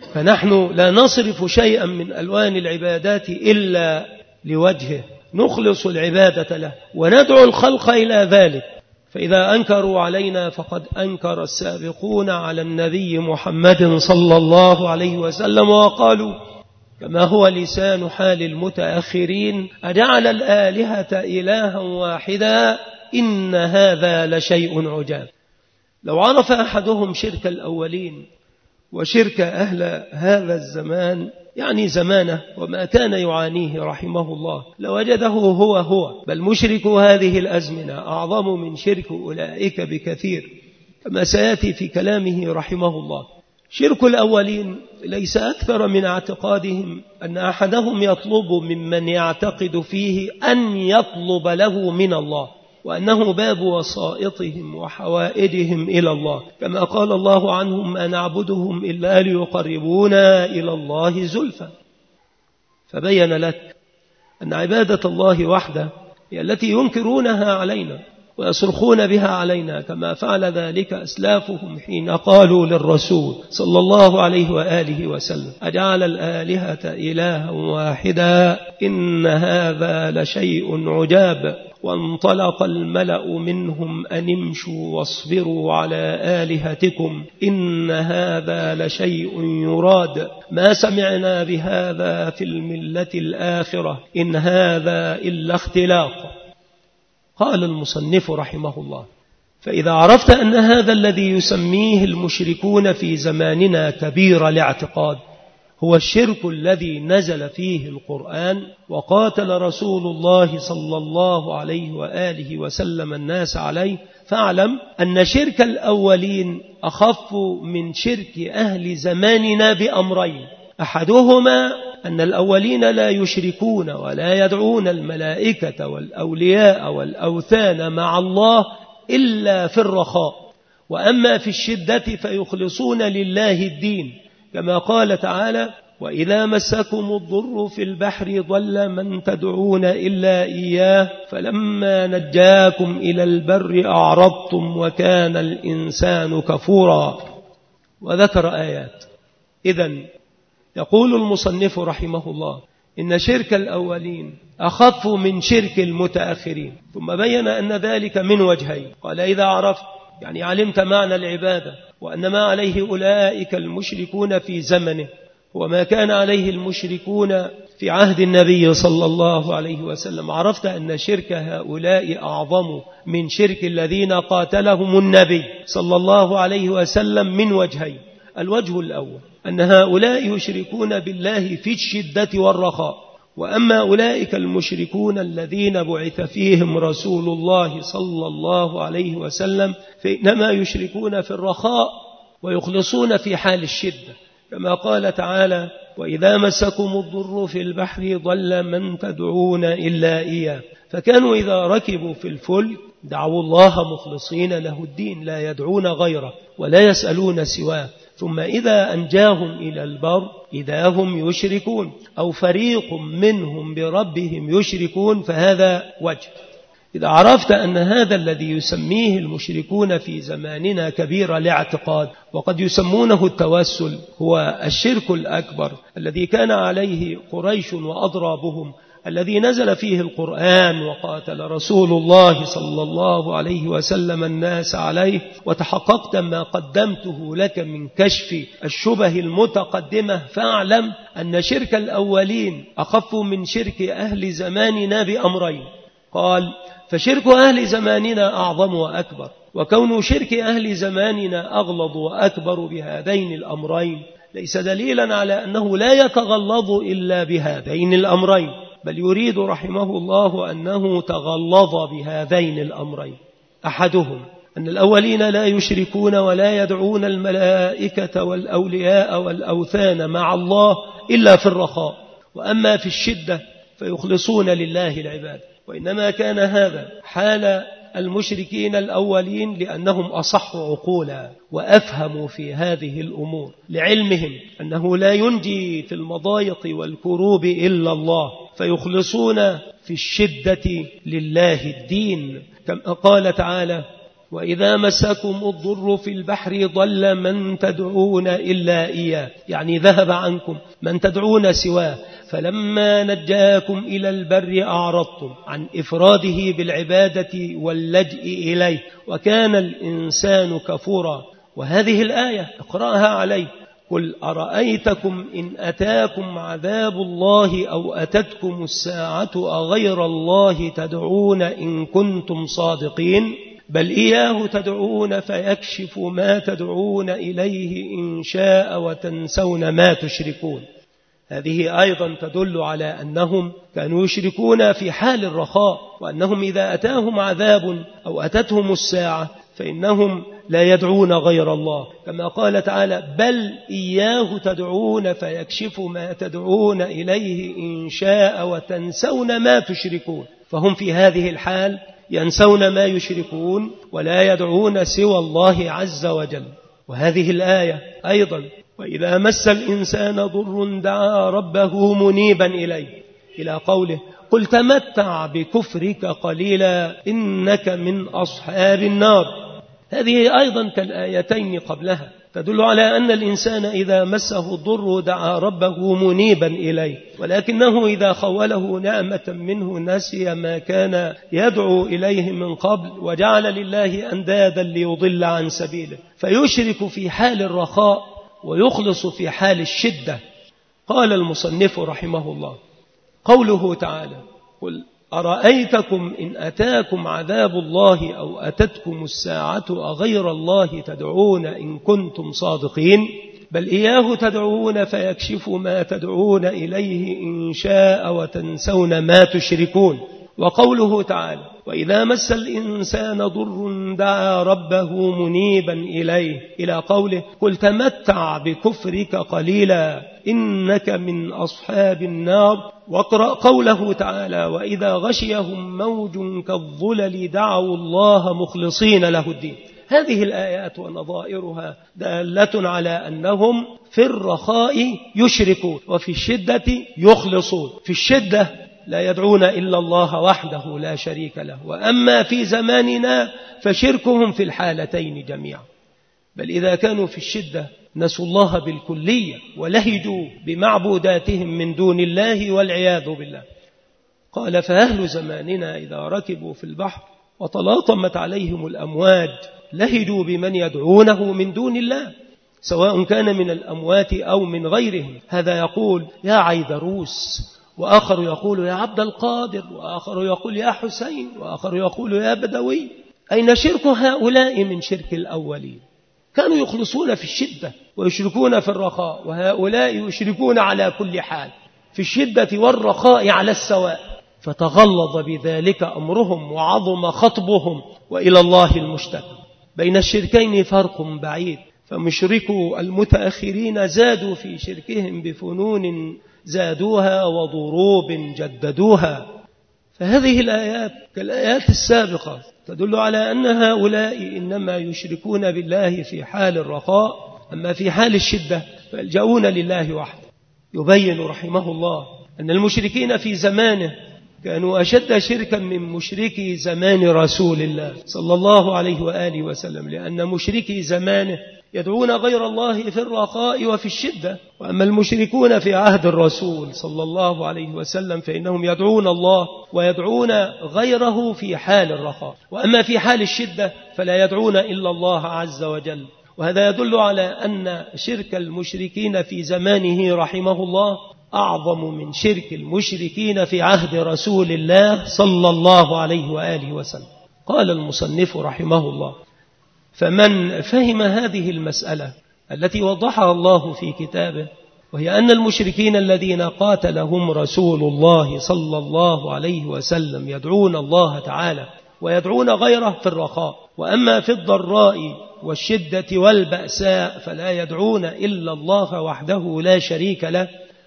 فنحن لا نصرف شيئا من ألوان العبادات إلا لوجهه، نخلص العبادة له وندعو الخلق إلى ذلك. فإذا أنكروا علينا فقد أنكر السابقون على النبي محمد صلى الله عليه وسلم وقالوا كما هو لسان حال المتأخرين: أجعل الآلهة إلها واحدا إن هذا لشيء عجاب. لو عرف أحدهم شرك الأولين وشرك أهل هذا الزمان، يعني زمانه وما كان يعانيه رحمه الله، لوجده هو هو، بل مشرك هذه الأزمنة أعظم من شرك أولئك بكثير، كما سيأتي في كلامه رحمه الله. شرك الأولين ليس أكثر من اعتقادهم أن أحدهم يطلب ممن يعتقد فيه أن يطلب له من الله، وأنه باب وسائطهم وحوائجهم إلى الله، كما قال الله عنهم ما نعبدهم إلا ليقربونا إلى الله زلفى. فبين لك أن عبادة الله وحده هي التي ينكرونها علينا ويصرخون بها علينا، كما فعل ذلك أسلافهم حين قالوا للرسول صلى الله عليه وآله وسلم أجعل الآلهة إلها واحدا إن هذا لشيء عجاب. وانطلق الملأ منهم أن امشوا واصبروا على آلهتكم إن هذا لشيء يراد ما سمعنا بهذا في الملة الآخرة إن هذا إلا اختلاق. قال المصنف رحمه الله: فإذا عرفت أن هذا الذي يسميه المشركون في زماننا كبير الاعتقاد هو الشرك الذي نزل فيه القرآن وقاتل رسول الله صلى الله عليه وآله وسلم الناس عليه، فاعلم أن شرك الأولين أخف من شرك أهل زماننا بأمرين: أحدهما أن الأولين لا يشركون ولا يدعون الملائكة والأولياء والأوثان مع الله إلا في الرخاء، وأما في الشدة فيخلصون لله الدين، كما قال تعالى: وإذا مسكم الضر في البحر ضل من تدعون إلا إياه فلما نجاكم إلى البر أعرضتم وكان الإنسان كفورا. وذكر آيات. إذن يقول المصنف رحمه الله إن شرك الأولين أخف من شرك المتأخرين، ثم بين أن ذلك من وجهين. قال: إذا عرفت يعني علمت معنى العبادة وأن ما عليه أولئك المشركون في زمنه وما كان عليه المشركون في عهد النبي صلى الله عليه وسلم، عرفت أن شرك هؤلاء أعظم من شرك الذين قاتلهم النبي صلى الله عليه وسلم من وجهين. الوجه الأول أن هؤلاء يشركون بالله في الشدة والرخاء، وأما أولئك المشركون الذين بعث فيهم رسول الله صلى الله عليه وسلم فإنما يشركون في الرخاء ويخلصون في حال الشدة، كما قال تعالى: وإذا مسكم الضر في البحر ضل من تدعون إلا إياه. فكانوا إذا ركبوا في الفلك دعوا الله مخلصين له الدين لا يدعون غيره ولا يسألون سواه، ثم إذا أنجاهم إلى البر إذا هم يشركون أو فريق منهم بربهم يشركون، فهذا وجه. إذا عرفت أن هذا الذي يسميه المشركون في زماننا كبير الاعتقاد وقد يسمونه التوسل هو الشرك الأكبر الذي كان عليه قريش وأضرابهم، الذي نزل فيه القرآن وقاتل رسول الله صلى الله عليه وسلم الناس عليه، وتحققت ما قدمته لك من كشف الشبه المتقدمة، فاعلم أن شرك الأولين أخف من شرك أهل زماننا بأمرين. قال: فشرك أهل زماننا أعظم وأكبر، وكون شرك أهل زماننا أغلظ وأكبر بهذين الأمرين ليس دليلا على أنه لا يتغلظ إلا بهذين الأمرين، بل يريد رحمه الله أنه تغلظ بهذين الأمرين. أحدهم أن الأولين لا يشركون ولا يدعون الملائكة والأولياء والأوثان مع الله إلا في الرخاء، وأما في الشدة فيخلصون لله العباد. وإنما كان هذا حال المشركين الأولين لأنهم أصح عقولا وأفهموا في هذه الأمور، لعلمهم أنه لا ينجي في المضايق والكروب إلا الله، فيخلصون في الشدة لله الدين، كما قال تعالى: وإذا مسكم الضر في البحر ضل من تدعون إلا إياه، يعني ذهب عنكم من تدعون سواه، فلما نجاكم إلى البر أعرضتم عن إفراده بالعبادة واللجئ إليه وكان الإنسان كفورا. وهذه الآية اقرأها عليه: قل أرأيتكم إن أتاكم عذاب الله أو أتتكم الساعة أغير الله تدعون إن كنتم صادقين بل إياه تدعون فيكشف ما تدعون إليه إن شاء وتنسون ما تشركون. هذه أيضا تدل على أنهم كانوا يشركون في حال الرخاء، وأنهم إذا أتاهم عذاب أو أتتهم الساعة فإنهم لا يدعون غير الله، كما قال تعالى: بل إياه تدعون فيكشف ما تدعون إليه إن شاء وتنسون ما تشركون. فهم في هذه الحال ينسون ما يشركون ولا يدعون سوى الله عز وجل. وهذه الآية أيضا وإذا مس الإنسان ضر دعا ربه منيبا إليه إلى قوله قل تمتع بكفرك قليلا إنك من أصحاب النار. هذه أيضا كالآيتين قبلها تدل على أن الإنسان إذا مسه الضر دعا ربه منيبا إليه، ولكنه إذا خوله نعمة منه نسي ما كان يدعو إليه من قبل وجعل لله أندادا ليضل عن سبيله، فيشرك في حال الرخاء ويخلص في حال الشدة. قال المصنف رحمه الله قوله تعالى قل أرأيتكم إن أتاكم عذاب الله أو أتتكم الساعة أغير الله تدعون إن كنتم صادقين بل إياه تدعون فيكشف ما تدعون إليه إن شاء وتنسون ما تشركون. وقوله تعالى وإذا مس الإنسان ضر دعا ربه منيبا إليه إلى قوله قل تمتع بكفرك قليلا إنك من أصحاب النار. واقرأ قوله تعالى وإذا غشيهم موج كالظلل دعوا الله مخلصين له الدين. هذه الآيات ونظائرها دالة على أنهم في الرخاء يشركون وفي الشدة يخلصون. في الشدة لا يدعون إلا الله وحده لا شريك له، وأما في زماننا فشركهم في الحالتين جميعا. بل إذا كانوا في الشدة نسوا الله بالكلية ولهجوا بمعبوداتهم من دون الله والعياذ بالله. قال فأهل زماننا إذا ركبوا في البحر وتلاطمت عليهم الأمواج لهجوا بمن يدعونه من دون الله سواء كان من الأموات أو من غيرهم. هذا يقول يا عيدروس، وآخر يقول يا عبد القادر، وآخر يقول يا حسين، وآخر يقول يا بدوي. أين شرك هؤلاء من شرك الأولين؟ كانوا يخلصون في الشدة ويشركون في الرخاء، وهؤلاء يشركون على كل حال في الشدة والرخاء على السواء، فتغلظ بذلك أمرهم وعظم خطبهم وإلى الله المشتكى. بين الشركين فرق بعيد، فمشركو المتأخرين زادوا في شركهم بفنون زادوها وضروب جددوها. فهذه الآيات كالآيات السابقة تدل على أن هؤلاء إنما يشركون بالله في حال الرخاء، أما في حال الشدة فيلجؤون لله وحده. يبين رحمه الله أن المشركين في زمانه كانوا أشد شركا من مشركي زمان رسول الله صلى الله عليه وآله وسلم، لأن مشركي زمانه يدعون غير الله في الرخاء وفي الشدة، وأما المشركون في عهد الرسول صلى الله عليه وسلم فإنهم يدعون الله ويدعون غيره في حال الرخاء، وأما في حال الشدة فلا يدعون إلا الله عز وجل. وهذا يدل على أن شرك المشركين في زمانه رحمه الله أعظم من شرك المشركين في عهد رسول الله صلى الله عليه وآله وسلم. قال المصنف رحمه الله فمن فهم هذه المسألة التي وضحها الله في كتابه، وهي أن المشركين الذين قاتلهم رسول الله صلى الله عليه وسلم يدعون الله تعالى ويدعون غيره في الرخاء، وأما في الضراء والشدة والبأساء فلا يدعون إلا الله وحده لا شريك له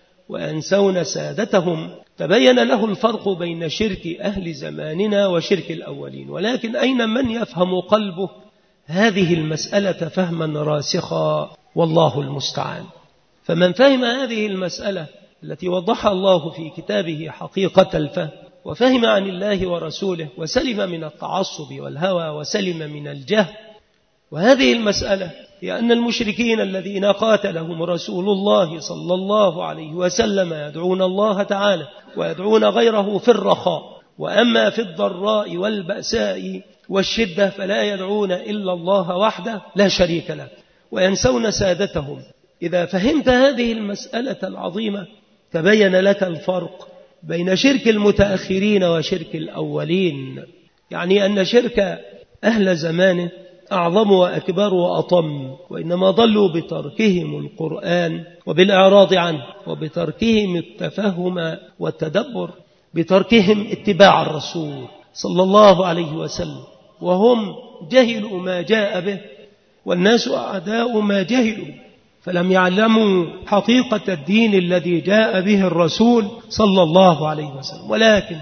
وينسون سادتهم، تبين له الفرق بين شرك أهل زماننا وشرك الأولين. ولكن أين من يفهم قلبه هذه المسألة فهما راسخا، والله المستعان. فمن فهم هذه المسألة التي وضحها الله في كتابه حقيقة الفهم، وفهم عن الله ورسوله، وسلم من التعصب والهوى، وسلم من الجهل. وهذه المسألة هي أن المشركين الذين قاتلهم رسول الله صلى الله عليه وسلم يدعون الله تعالى ويدعون غيره في الرخاء، وأما في الضراء والبأساء والشدة فلا يدعون إلا الله وحده لا شريك له وينسون سادتهم. إذا فهمت هذه المسألة العظيمة تبين لك الفرق بين شرك المتأخرين وشرك الأولين، يعني أن شرك أهل زمانه أعظم وأكبر وأطم، وإنما ضلوا بتركهم القرآن وبالإعراض عنه، وبتركهم التفهم والتدبر، بتركهم اتباع الرسول صلى الله عليه وسلم، وهم جهلوا ما جاء به، والناس أعداء ما جهلوا، فلم يعلموا حقيقة الدين الذي جاء به الرسول صلى الله عليه وسلم. ولكن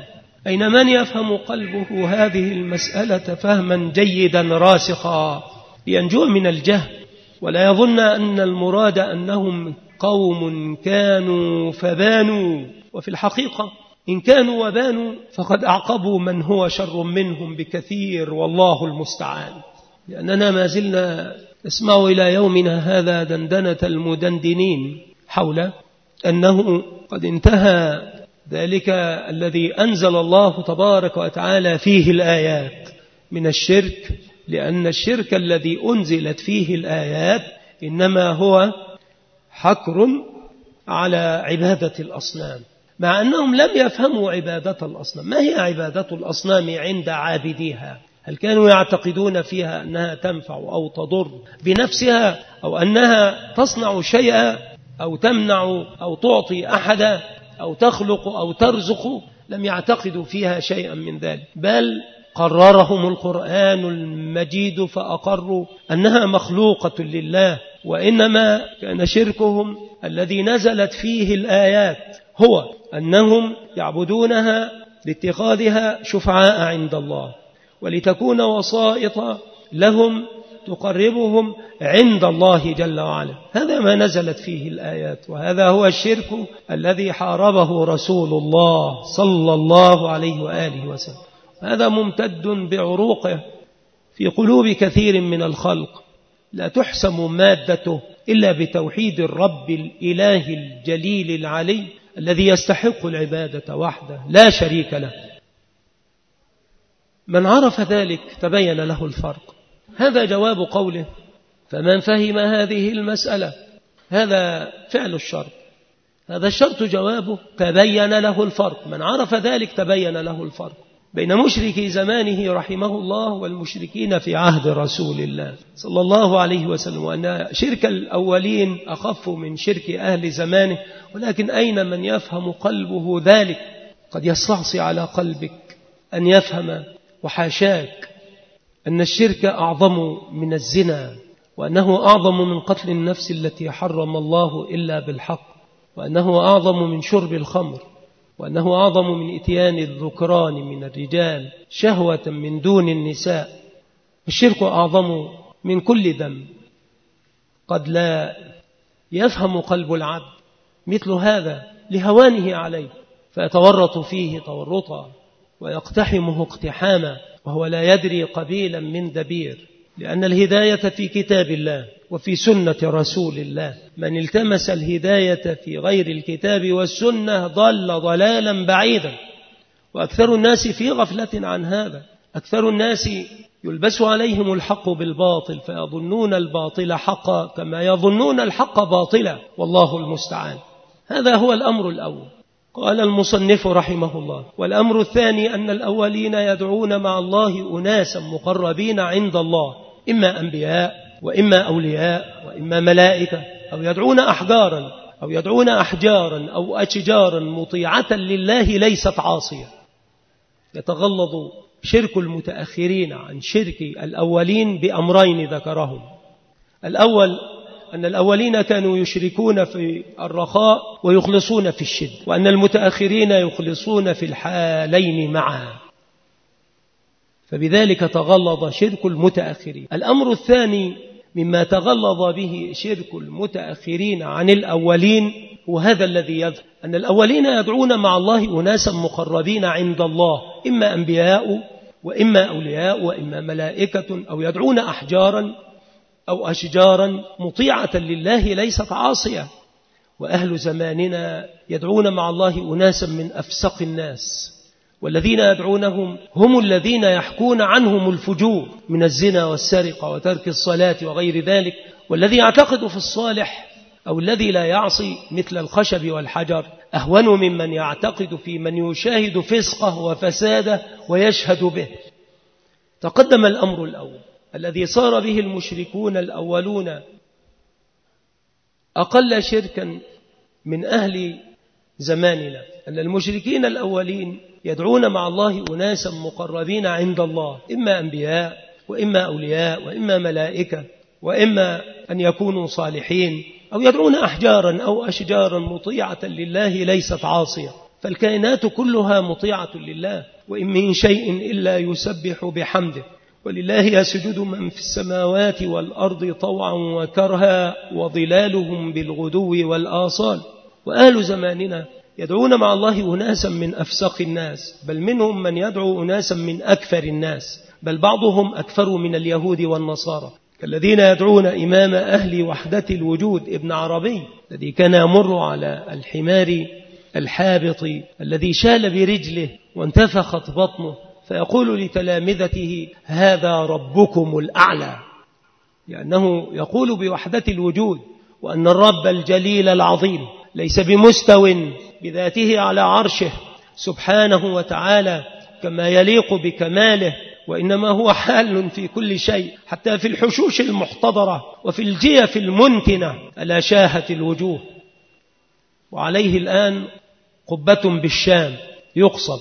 أين من يفهم قلبه هذه المسألة فهما جيدا راسخا لينجو من الجهل، ولا يظن أن المراد أنهم قوم كانوا فبانوا، وفي الحقيقة إن كانوا وبانوا فقد أعقبوا من هو شر منهم بكثير، والله المستعان. لأننا ما زلنا نسمع إلى يومنا هذا دندنة المدندنين حول أنه قد انتهى ذلك الذي أنزل الله تبارك وتعالى فيه الآيات من الشرك، لأن الشرك الذي أنزلت فيه الآيات إنما هو حكر على عبادة الأصنام، مع أنهم لم يفهموا عبادة الأصنام. ما هي عبادة الأصنام عند عابديها؟ هل كانوا يعتقدون فيها أنها تنفع أو تضر بنفسها، أو أنها تصنع شيئا أو تمنع أو تعطي أحدا أو تخلق أو ترزق؟ لم يعتقدوا فيها شيئا من ذلك، بل قررهم القرآن المجيد فأقروا أنها مخلوقة لله. وإنما كان شركهم الذي نزلت فيه الآيات هو أنهم يعبدونها لاتخاذها شفعاء عند الله، ولتكون وسائط لهم تقربهم عند الله جل وعلا. هذا ما نزلت فيه الآيات، وهذا هو الشرك الذي حاربه رسول الله صلى الله عليه وآله وسلم. هذا ممتد بعروقه في قلوب كثير من الخلق، لا تحسم مادته إلا بتوحيد الرب الإله الجليل العلي الذي يستحق العبادة وحده لا شريك له. من عرف ذلك تبين له الفرق. هذا جواب قوله فمن فهم هذه المسألة، هذا فعل الشرط، هذا الشرط جوابه تبين له الفرق. من عرف ذلك تبين له الفرق بين مشركي زمانه رحمه الله والمشركين في عهد رسول الله صلى الله عليه وسلم، وأن شرك الأولين أخف من شرك أهل زمانه. ولكن أين من يفهم قلبه ذلك؟ قد يستعصي على قلبك أن يفهم وحاشاك أن الشرك أعظم من الزنا، وأنه أعظم من قتل النفس التي حرم الله إلا بالحق، وأنه أعظم من شرب الخمر، وأنه أعظم من إتيان الذكران من الرجال شهوة من دون النساء. الشرك أعظم من كل ذنب. قد لا يفهم قلب العبد مثل هذا لهوانه عليه، فيتورط فيه تورطا ويقتحمه اقتحاما، وهو لا يدري قبيلا من دبير. لأن الهداية في كتاب الله وفي سنة رسول الله. من التمس الهداية في غير الكتاب والسنة ضل ضلالا بعيدا، وأكثر الناس في غفلة عن هذا. أكثر الناس يلبس عليهم الحق بالباطل فيظنون الباطل حقا كما يظنون الحق باطلا، والله المستعان. هذا هو الأمر الأول. قال المصنف رحمه الله: والأمر الثاني أن الأولين يدعون مع الله أناسا مقربين عند الله، إما أنبياء وإما أولياء وإما ملائكة، أو يدعون أحجارا أو يدعون أحجارا أو أشجارا مطيعة لله ليست عاصية. يتغلظ شرك المتأخرين عن شرك الأولين بأمرين ذكرهم. الأول أن الأولين كانوا يشركون في الرخاء ويخلصون في الشد، وأن المتأخرين يخلصون في الحالين معا، فبذلك تغلظ شرك المتأخرين. الأمر الثاني مما تغلظ به شرك المتأخرين عن الأولين وهذا الذي يذكر أن الأولين يدعون مع الله أناسا مقربين عند الله، إما أنبياء وإما أولياء وإما ملائكة، أو يدعون أحجارا أو أشجارا مطيعة لله ليست عاصية. وأهل زماننا يدعون مع الله أناسا من أفسق الناس، والذين يدعونهم هم الذين يحكون عنهم الفجور من الزنا والسرقة وترك الصلاة وغير ذلك. والذي يعتقد في الصالح أو الذي لا يعصي مثل الخشب والحجر أهون ممن يعتقد في من يشاهد فسقه وفساده ويشهد به. تقدم الأمر الأول الذي صار به المشركون الأولون أقل شركا من أهل زماننا، أن المشركين الأولين يدعون مع الله أناسا مقربين عند الله، إما أنبياء وإما أولياء وإما ملائكة وإما أن يكونوا صالحين، أو يدعون أحجارا أو أشجارا مطيعة لله ليست عاصية. فالكائنات كلها مطيعة لله، وإن من شيء إلا يسبح بحمده، ولله يسجد من في السماوات والأرض طوعا وكرها وظلالهم بالغدو والآصال. وأهل زماننا يدعون مع الله أناسا من أفسق الناس، بل منهم من يدعو أناسا من أكثر الناس، بل بعضهم أكثر من اليهود والنصارى، كالذين يدعون إمام أهل وحدة الوجود ابن عربي الذي كان يمر على الحمار الحابط الذي شال برجله وانتفخت بطنه، فيقول لتلامذته: هذا ربكم الأعلى، لأنه يقول بوحدة الوجود وأن الرب الجليل العظيم ليس بمستو بذاته على عرشه سبحانه وتعالى كما يليق بكماله، وإنما هو حال في كل شيء، حتى في الحشوش المحتضرة وفي الجيف المنتنة ألا شاهت الوجوه. وعليه الآن قبة بالشام يقصد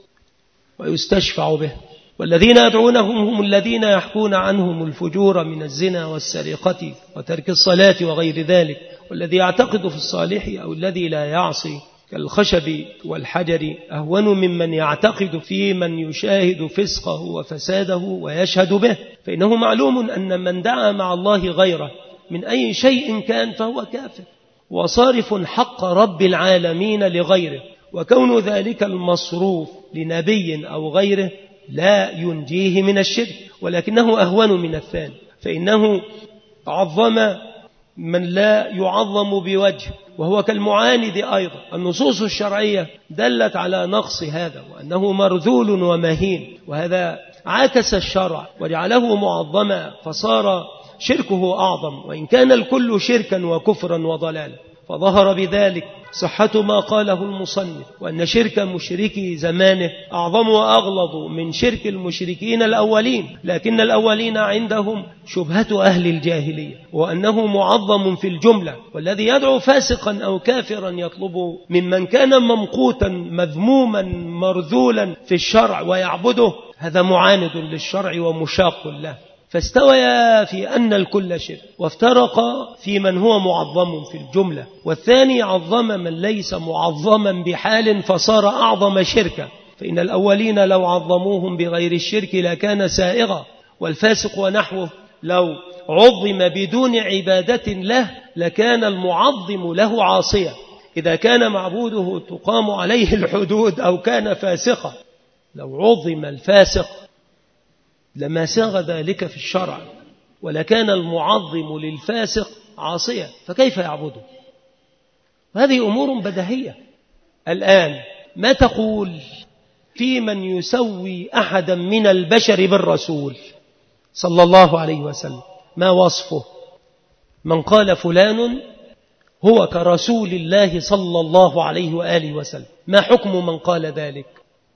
ويستشفع به، والذين يدعونهم هم الذين يحكون عنهم الفجور من الزنا والسرقة وترك الصلاة وغير ذلك، والذي يعتقد في الصالح أو الذي لا يعصي كالخشب والحجر أهون ممن يعتقد في من يشاهد فسقه وفساده ويشهد به، فإنه معلوم أن من دعا مع الله غيره من أي شيء كان فهو كافر وصارف حق رب العالمين لغيره، وكون ذلك المصروف لنبي أو غيره لا ينجيه من الشرك، ولكنه أهون من الثاني، فإنه عظم من لا يعظم بوجه، وهو كالمعاند أيضا. النصوص الشرعية دلت على نقص هذا وأنه مرذول ومهين، وهذا عاكس الشرع وجعله معظما فصار شركه أعظم، وإن كان الكل شركا وكفرا وضلالا. فظهر بذلك صحة ما قاله المصنف، وأن شرك مشركي زمانه أعظم وأغلظ من شرك المشركين الأولين، لكن الأولين عندهم شبهة أهل الجاهلية، وأنه معظم في الجملة. والذي يدعو فاسقا أو كافرا يطلب ممن كان ممقوتا مذموما مرذولا في الشرع ويعبده، هذا معاند للشرع ومشاق له. فاستويا في أن الكل شرك، وافترقا في من هو معظم في الجملة، والثاني عظم من ليس معظما بحال فصار أعظم شركا، فإن الأولين لو عظموهم بغير الشرك لكان سائغا، والفاسق ونحوه لو عظم بدون عبادة له لكان المعظم له عاصيا، إذا كان معبوده تقام عليه الحدود أو كان فاسقا. لو عظم الفاسق لما ساغ ذلك في الشرع، ولكان المعظم للفاسق عاصيا، فكيف يعبده؟ هذه أمور بديهية. الآن ما تقول في من يسوي أحدا من البشر بالرسول صلى الله عليه وسلم؟ ما وصفه؟ من قال فلان هو كرسول الله صلى الله عليه وآله وسلم، ما حكم من قال ذلك؟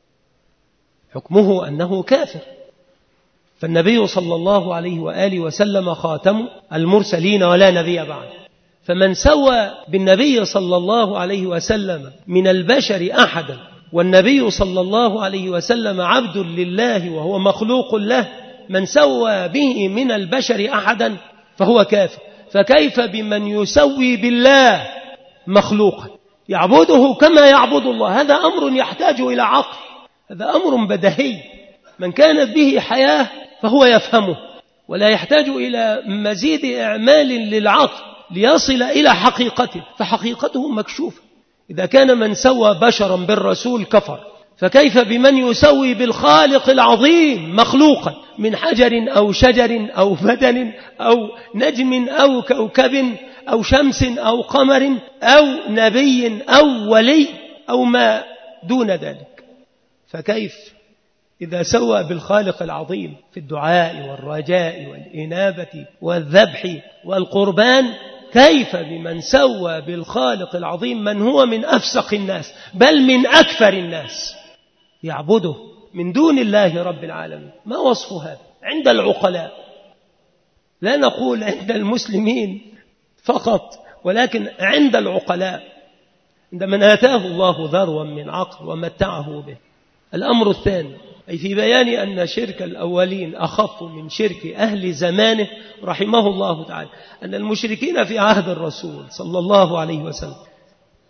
حكمه أنه كافر. فالنبي صلى الله عليه وآله وسلم خاتم المرسلين ولا نبي بعد، فمن سوى بالنبي صلى الله عليه وسلم من البشر أحدا، والنبي صلى الله عليه وسلم عبد لله وهو مخلوق له، من سوى به من البشر أحدا فهو كافر. فكيف بمن يسوي بالله مخلوقا يعبده كما يعبد الله؟ هذا أمر يحتاج إلى عقل، هذا أمر بديهي، من كانت به حياة فهو يفهمه، ولا يحتاج إلى مزيد إعمال للعقل ليصل إلى حقيقته، فحقيقته مكشوفة. إذا كان من سوى بشرا بالرسول كفر، فكيف بمن يسوي بالخالق العظيم مخلوقا من حجر أو شجر أو بدن أو نجم أو كوكب أو شمس أو قمر أو نبي أو ولي أو ما دون ذلك؟ فكيف إذا سوى بالخالق العظيم في الدعاء والرجاء والإنابة والذبح والقربان، كيف بمن سوى بالخالق العظيم من هو من أفسق الناس بل من أكثر الناس يعبده من دون الله رب العالمين؟ ما وصف هذا عند العقلاء؟ لا نقول عند المسلمين فقط، ولكن عند العقلاء، عند من آتاه الله ذروا من عقل ومتعه به. الأمر الثاني أي في بيان أن شرك الأولين أخف من شرك أهل زمانه رحمه الله تعالى، أن المشركين في عهد الرسول صلى الله عليه وسلم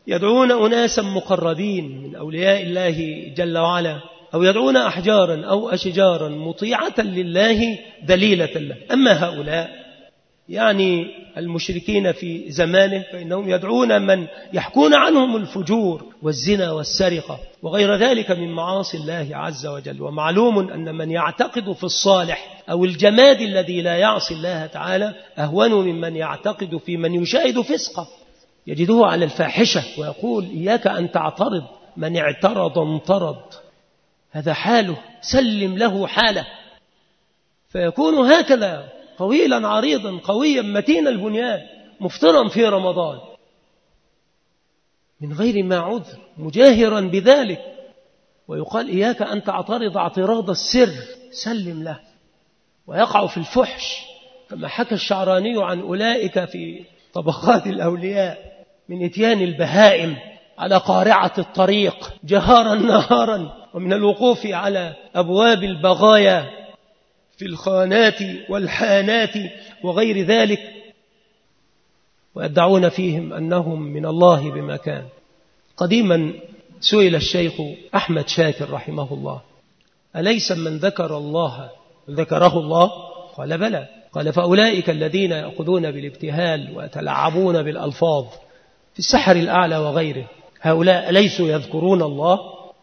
يدعون أناسا مقربين من أولياء الله جل وعلا، أو يدعون أحجارا أو أشجارا مطيعة لله دليلة له. أما هؤلاء يعني المشركين في زمانه فإنهم يدعون من يحكون عنهم الفجور والزنا والسرقة وغير ذلك من معاصي الله عز وجل. ومعلوم أن من يعتقد في الصالح أو الجماد الذي لا يعصي الله تعالى أهون ممن يعتقد في من يشاهد فسقه، يجده على الفاحشة ويقول إياك أن تعترض، من اعترض انطرد، هذا حاله، سلم له حاله. فيكون هكذا طويلا عريضا قويا متين البنيان مفطرا في رمضان من غير ما عذر مجاهرا بذلك، ويقال إياك أن تعترض اعتراض السر، سلم له، ويقع في الفحش كما حكى الشعراني عن أولئك في طبقات الأولياء من إتيان البهائم على قارعة الطريق جهارا نهارا، ومن الوقوف على أبواب البغايا في الخانات والحانات وغير ذلك، ويدعون فيهم أنهم من الله بمكان. قديما سئل الشيخ أحمد شاكر رحمه الله: أليس من ذكر الله ذكره الله؟ قال بلى. قال: فأولئك الذين يأخذون بالابتهال ويتلعبون بالألفاظ في السحر الأعلى وغيره، هؤلاء أليسوا يذكرون الله؟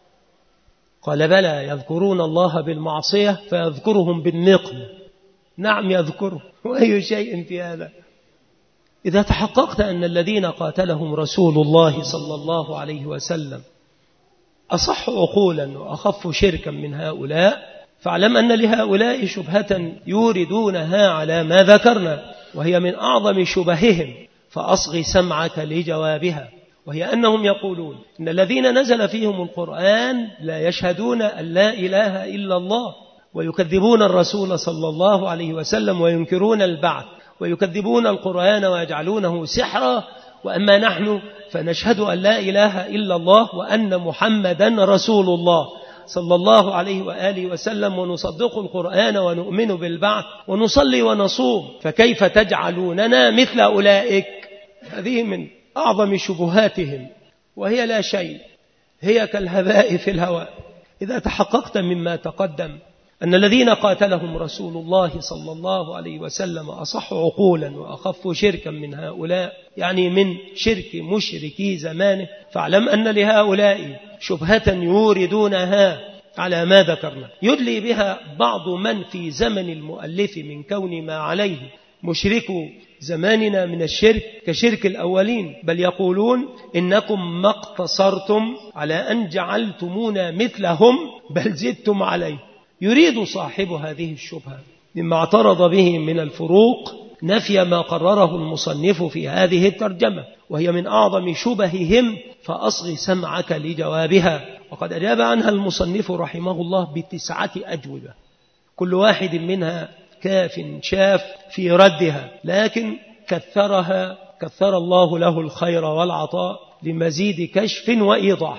قال بلى، يذكرون الله بالمعصية فيذكرهم بالنقم. نعم يذكره، وأي شيء في هذا؟ إذا تحققت أن الذين قاتلهم رسول الله صلى الله عليه وسلم أصح عقولا وأخف شركا من هؤلاء، فاعلم أن لهؤلاء شبهة يوردونها على ما ذكرنا، وهي من أعظم شبههم، فأصغ سمعك لجوابها، وهي أنهم يقولون إن الذين نزل فيهم القرآن لا يشهدون أن لا إله إلا الله، ويكذبون الرسول صلى الله عليه وسلم وينكرون البعث، ويكذبون القرآن ويجعلونه سحرا، وأما نحن فنشهد أن لا إله إلا الله وأن محمدا رسول الله صلى الله عليه وآله وسلم، ونصدق القرآن ونؤمن بالبعث ونصلي ونصوم، فكيف تجعلوننا مثل أولئك؟ هذه من أعظم شبهاتهم، وهي لا شيء، هي كالهباء في الهواء. إذا تحققت مما تقدم أن الذين قاتلهم رسول الله صلى الله عليه وسلم أصح عقولا وأخف شركا من هؤلاء، يعني من شرك مشركي زمانه، فاعلم أن لهؤلاء شبهة يوردونها على ما ذكرنا، يدلي بها بعض من في زمن المؤلف من كون ما عليه مشرك زماننا من الشرك كشرك الأولين، بل يقولون إنكم ما اقتصرتم على أن جعلتمونا مثلهم بل زدتم عليه. يريد صاحب هذه الشبهة مما اعترض به من الفروق نفي ما قرره المصنف في هذه الترجمة، وهي من أعظم شبههم، فأصغ سمعك لجوابها. وقد أجاب عنها المصنف رحمه الله بتسعة أجوبة، كل واحد منها كاف شاف في ردها، لكن كثرها كثر الله له الخير والعطاء لمزيد كشف وإيضاح.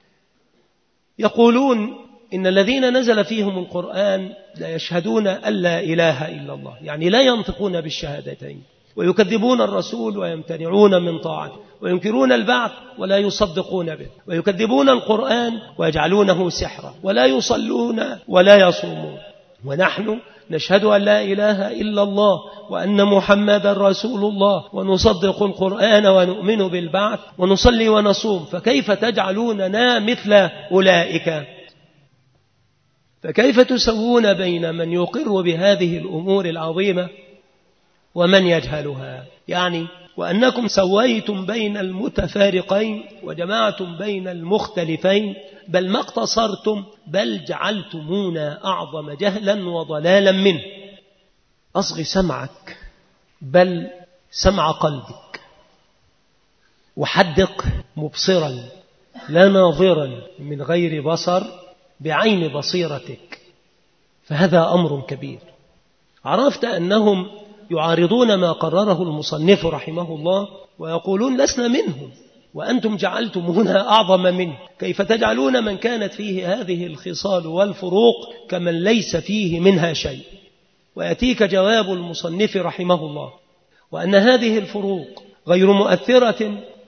يقولون إن الذين نزل فيهم القرآن لا يشهدون أن لا إله إلا الله، يعني لا ينطقون بالشهادتين، ويكذبون الرسول ويمتنعون من طاعته، وينكرون البعث ولا يصدقون به، ويكذبون القرآن ويجعلونه سحرا، ولا يصلون ولا يصومون. ونحن نشهد أن لا إله إلا الله وأن محمد رسول الله، ونصدق القرآن ونؤمن بالبعث ونصلي ونصوم، فكيف تجعلوننا مثل أولئك؟ فكيف تسوون بين من يقر بهذه الأمور العظيمة ومن يجهلها؟ يعني وأنكم سويتم بين المتفارقين وجمعتم بين المختلفين، بل ما اقتصرتم، بل جعلتمونا أعظم جهلا وضلالا منه. أصغ سمعك، بل سمع قلبك، وحدق مبصرا لا ناظرا من غير بصر بعين بصيرتك، فهذا أمر كبير. عرفت أنهم يعارضون ما قرره المصنف رحمه الله ويقولون لسنا منهم وأنتم جعلتمونا أعظم منه، كيف تجعلون من كانت فيه هذه الخصال والفروق كمن ليس فيه منها شيء؟ ويأتيك جواب المصنف رحمه الله، وأن هذه الفروق غير مؤثرة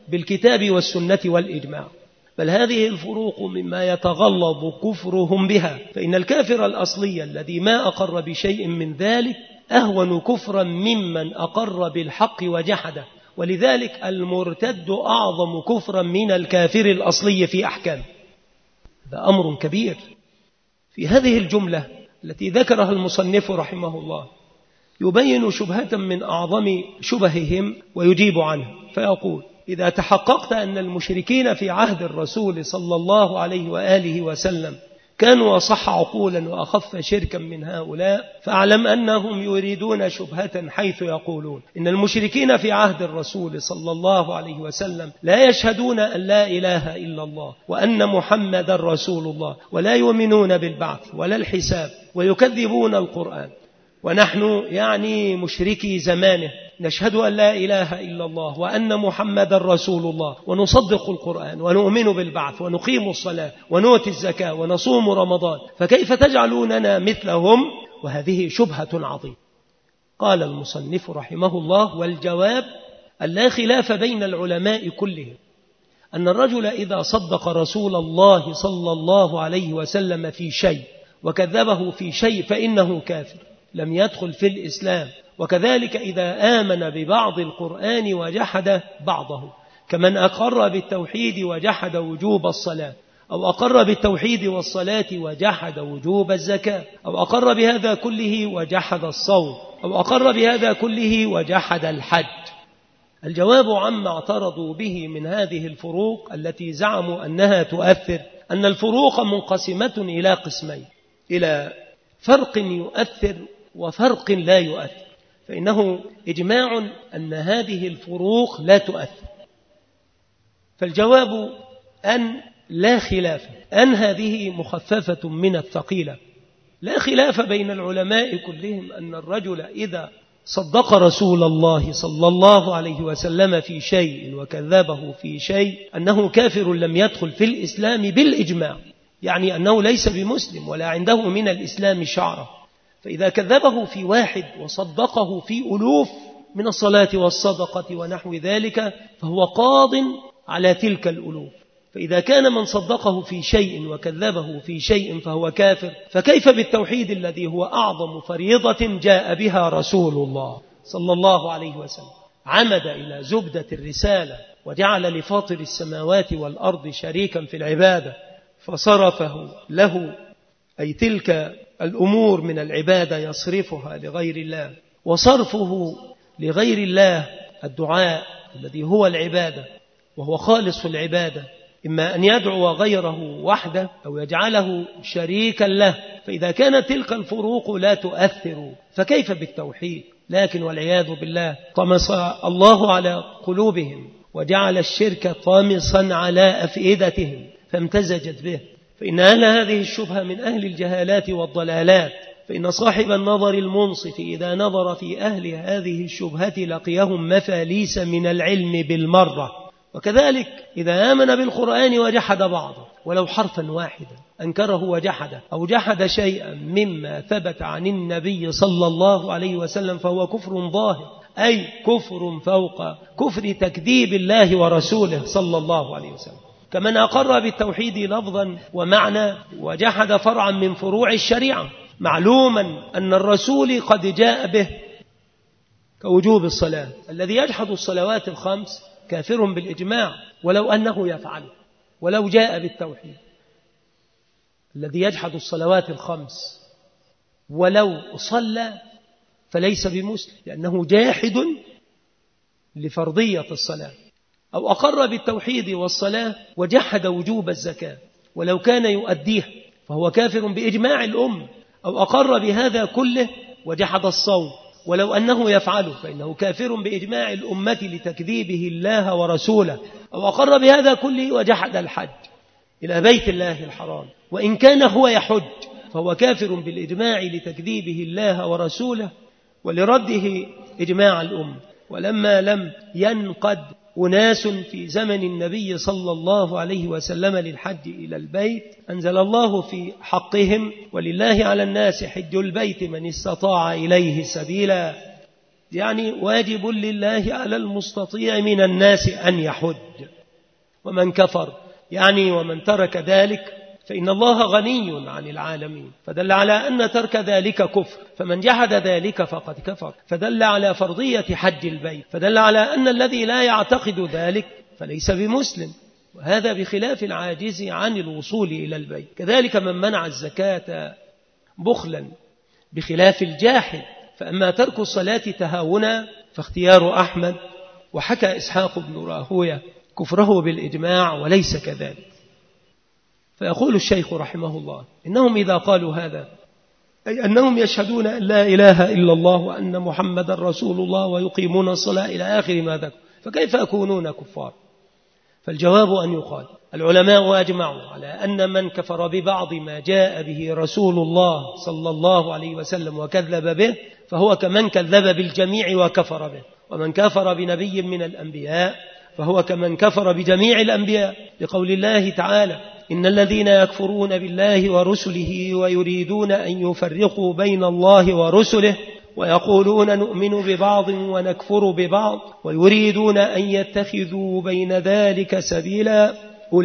بالكتاب والسنة والإجماع، بل هذه الفروق مما يتغلظ كفرهم بها، فإن الكافر الأصلي الذي ما أقر بشيء من ذلك أهون كفرا ممن أقر بالحق وجحده، ولذلك المرتد أعظم كفرا من الكافر الأصلي في أحكام. هذا أمر كبير. في هذه الجملة التي ذكرها المصنف رحمه الله يبين شبهة من أعظم شبههم ويجيب عنها، فيقول: إذا تحققت أن المشركين في عهد الرسول صلى الله عليه وآله وسلم كانوا أصح عقولا وأخف شركا من هؤلاء، فاعلم أنهم يريدون شبهة حيث يقولون إن المشركين في عهد الرسول صلى الله عليه وسلم لا يشهدون أن لا إله إلا الله وأن محمد رسول الله، ولا يؤمنون بالبعث ولا الحساب، ويكذبون القرآن، ونحن يعني مشركي زمانه نشهد أن لا إله إلا الله وأن محمد رسول الله، ونصدق القرآن، ونؤمن بالبعث، ونقيم الصلاة، ونؤتي الزكاة، ونصوم رمضان، فكيف تجعلوننا مثلهم؟ وهذه شبهة عظيمة. قال المصنف رحمه الله: والجواب أن لا خلاف بين العلماء كلهم أن الرجل إذا صدق رسول الله صلى الله عليه وسلم في شيء وكذبه في شيء فإنه كافر لم يدخل في الإسلام، وكذلك إذا آمن ببعض القرآن وجحد بعضه، كمن أقر بالتوحيد وجحد وجوب الصلاة، أو أقر بالتوحيد والصلاة وجحد وجوب الزكاة، أو أقر بهذا كله وجحد الصوم، أو أقر بهذا كله وجحد الحج. الجواب عما اعترضوا به من هذه الفروق التي زعموا أنها تؤثر أن الفروق منقسمة إلى قسمين: إلى فرق يؤثر وفرق لا يؤثر، فإنه إجماع أن هذه الفروق لا تؤثر. فالجواب أن لا خلاف، أن هذه مخففة من الثقيلة. لا خلاف بين العلماء كلهم أن الرجل إذا صدق رسول الله صلى الله عليه وسلم في شيء وكذبه في شيء أنه كافر لم يدخل في الإسلام بالإجماع، يعني أنه ليس بمسلم ولا عنده من الإسلام شعرة. فإذا كذبه في واحد وصدقه في ألوف من الصلاة والصدقة ونحو ذلك فهو قاض على تلك الألوف. فإذا كان من صدقه في شيء وكذبه في شيء فهو كافر، فكيف بالتوحيد الذي هو أعظم فريضة جاء بها رسول الله صلى الله عليه وسلم؟ عمد إلى زبدة الرسالة وجعل لفاطر السماوات والأرض شريكا في العبادة فصرفه له، أي تلك الأمور من العبادة يصرفها لغير الله، وصرفه لغير الله الدعاء الذي هو العبادة وهو خالص العبادة، إما أن يدعو غيره وحده أو يجعله شريكا له. فإذا كانت تلك الفروق لا تؤثر فكيف بالتوحيد؟ لكن والعياذ بالله طمس الله على قلوبهم وجعل الشرك طامسا على أفئدتهم فامتزجت به. فإن أهل هذه الشبهة من أهل الجهالات والضلالات، فإن صاحب النظر المنصف إذا نظر في أهل هذه الشبهة لقيهم مفاليس من العلم بالمرة. وكذلك إذا آمن بالقرآن وجحد بعضه ولو حرفا واحدا أنكره وجحده، أو جحد شيئا مما ثبت عن النبي صلى الله عليه وسلم فهو كفر ظاهر، أي كفر فوق كفر تكذيب الله ورسوله صلى الله عليه وسلم. كمن أقر بالتوحيد لفظا ومعنى وجحد فرعا من فروع الشريعة معلوما أن الرسول قد جاء به، كوجوب الصلاة. الذي يجحد الصلوات الخمس كافر بالإجماع ولو أنه يفعل ولو جاء بالتوحيد. الذي يجحد الصلوات الخمس ولو صلى فليس بمسلم، لأنه جاحد لفرضية الصلاة. أو أقر بالتوحيد والصلاة وجحد وجوب الزكاة ولو كان يؤديها فهو كافر بإجماع الأمة. أو أقر بهذا كله وجحد الصوم ولو أنه يفعله فإنه كافر بإجماع الأمة لتكذيبه الله ورسوله. أو أقر بهذا كله وجحد الحج إلى بيت الله الحرام وإن كان هو يحج فهو كافر بالإجماع لتكذيبه الله ورسوله ولرده إجماع الأمة. ولما لم ينقد أناس في زمن النبي صلى الله عليه وسلم للحج إلى البيت أنزل الله في حقهم: ولله على الناس حج البيت من استطاع إليه سبيلا. يعني واجب لله على المستطيع من الناس أن يحج. ومن كفر يعني ومن ترك ذلك فإن الله غني عن العالمين، فدل على أن ترك ذلك كفر، فمن جحد ذلك فقد كفر، فدل على فرضية حج البيت، فدل على أن الذي لا يعتقد ذلك فليس بمسلم، وهذا بخلاف العاجز عن الوصول إلى البيت. كذلك من منع الزكاة بخلا بخلاف الجاحد. فأما ترك الصلاة تهاونا فاختيار أحمد، وحكى إسحاق بن راهوية كفره بالإجماع وليس كذلك. فيقول الشيخ رحمه الله إنهم إذا قالوا هذا أي أنهم يشهدون أن لا إله إلا الله وأن محمد رسول الله ويقيمون الصلاة إلى آخر ما ذكر، فكيف يكونون كفار؟ فالجواب أن يقال العلماء أجمعوا على أن من كفر ببعض ما جاء به رسول الله صلى الله عليه وسلم وكذب به فهو كمن كذب بالجميع وكفر به، ومن كفر بنبي من الأنبياء فهو كمن كفر بجميع الأنبياء، لقول الله تعالى إن الذين يكفرون بالله ورسله ويريدون أن يفرقوا بين الله ورسله ويقولون نؤمن ببعض ونكفر ببعض ويريدون أن يتخذوا بين ذلك سبيلا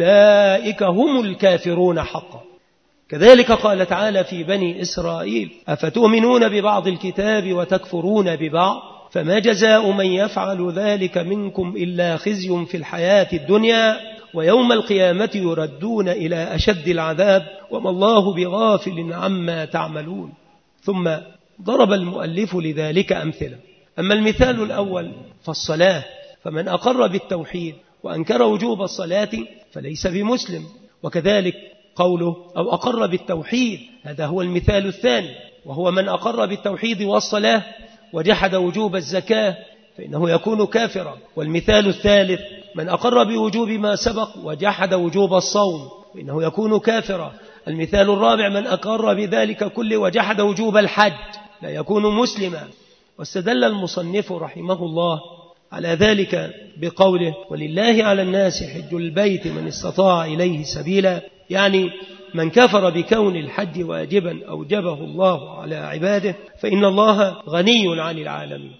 أولئك هم الكافرون حقا. كذلك قال تعالى في بني إسرائيل أفتؤمنون ببعض الكتاب وتكفرون ببعض فما جزاء من يفعل ذلك منكم إلا خزي في الحياة الدنيا ويوم القيامة يردون إلى أشد العذاب وما الله بغافل عما تعملون. ثم ضرب المؤلف لذلك أمثلة. أما المثال الأول فالصلاة، فمن أقر بالتوحيد وأنكر وجوب الصلاة فليس بمسلم، وكذلك قوله أو أقر بالتوحيد، هذا هو المثال الثاني، وهو من أقر بالتوحيد والصلاة وجحد وجوب الزكاة فإنه يكون كافرا. والمثال الثالث من أقر بوجوب ما سبق وجحد وجوب الصوم فإنه يكون كافرا. المثال الرابع من أقر بذلك كله وجحد وجوب الحج لا يكون مسلما. واستدل المصنف رحمه الله على ذلك بقوله ولله على الناس حج البيت من استطاع إليه سبيلا، يعني من كفر بكون الحج واجبا أوجبه الله على عباده فإن الله غني عن العالمين.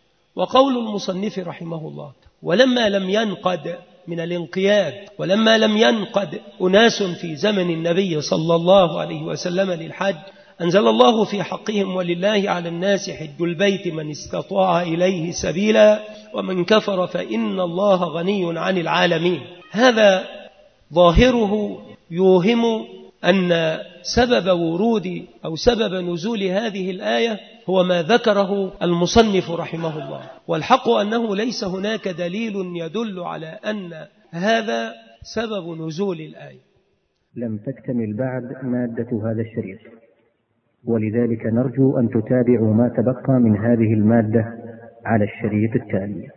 وقول المصنف رحمه الله ولما لم ينقد من الانقياد ولما لم ينقد أناس في زمن النبي صلى الله عليه وسلم للحج أنزل الله في حقهم ولله على الناس حج البيت من استطاع إليه سبيلا ومن كفر فإن الله غني عن العالمين. هذا ظاهره يوهم أن سبب ورود أو سبب نزول هذه الآية هو ما ذكره المصنف رحمه الله، والحق أنه ليس هناك دليل يدل على أن هذا سبب نزول الآية. لم تكتمل بعد مادة هذا الشريط، ولذلك نرجو أن تتابعوا ما تبقى من هذه المادة على الشريط التالي.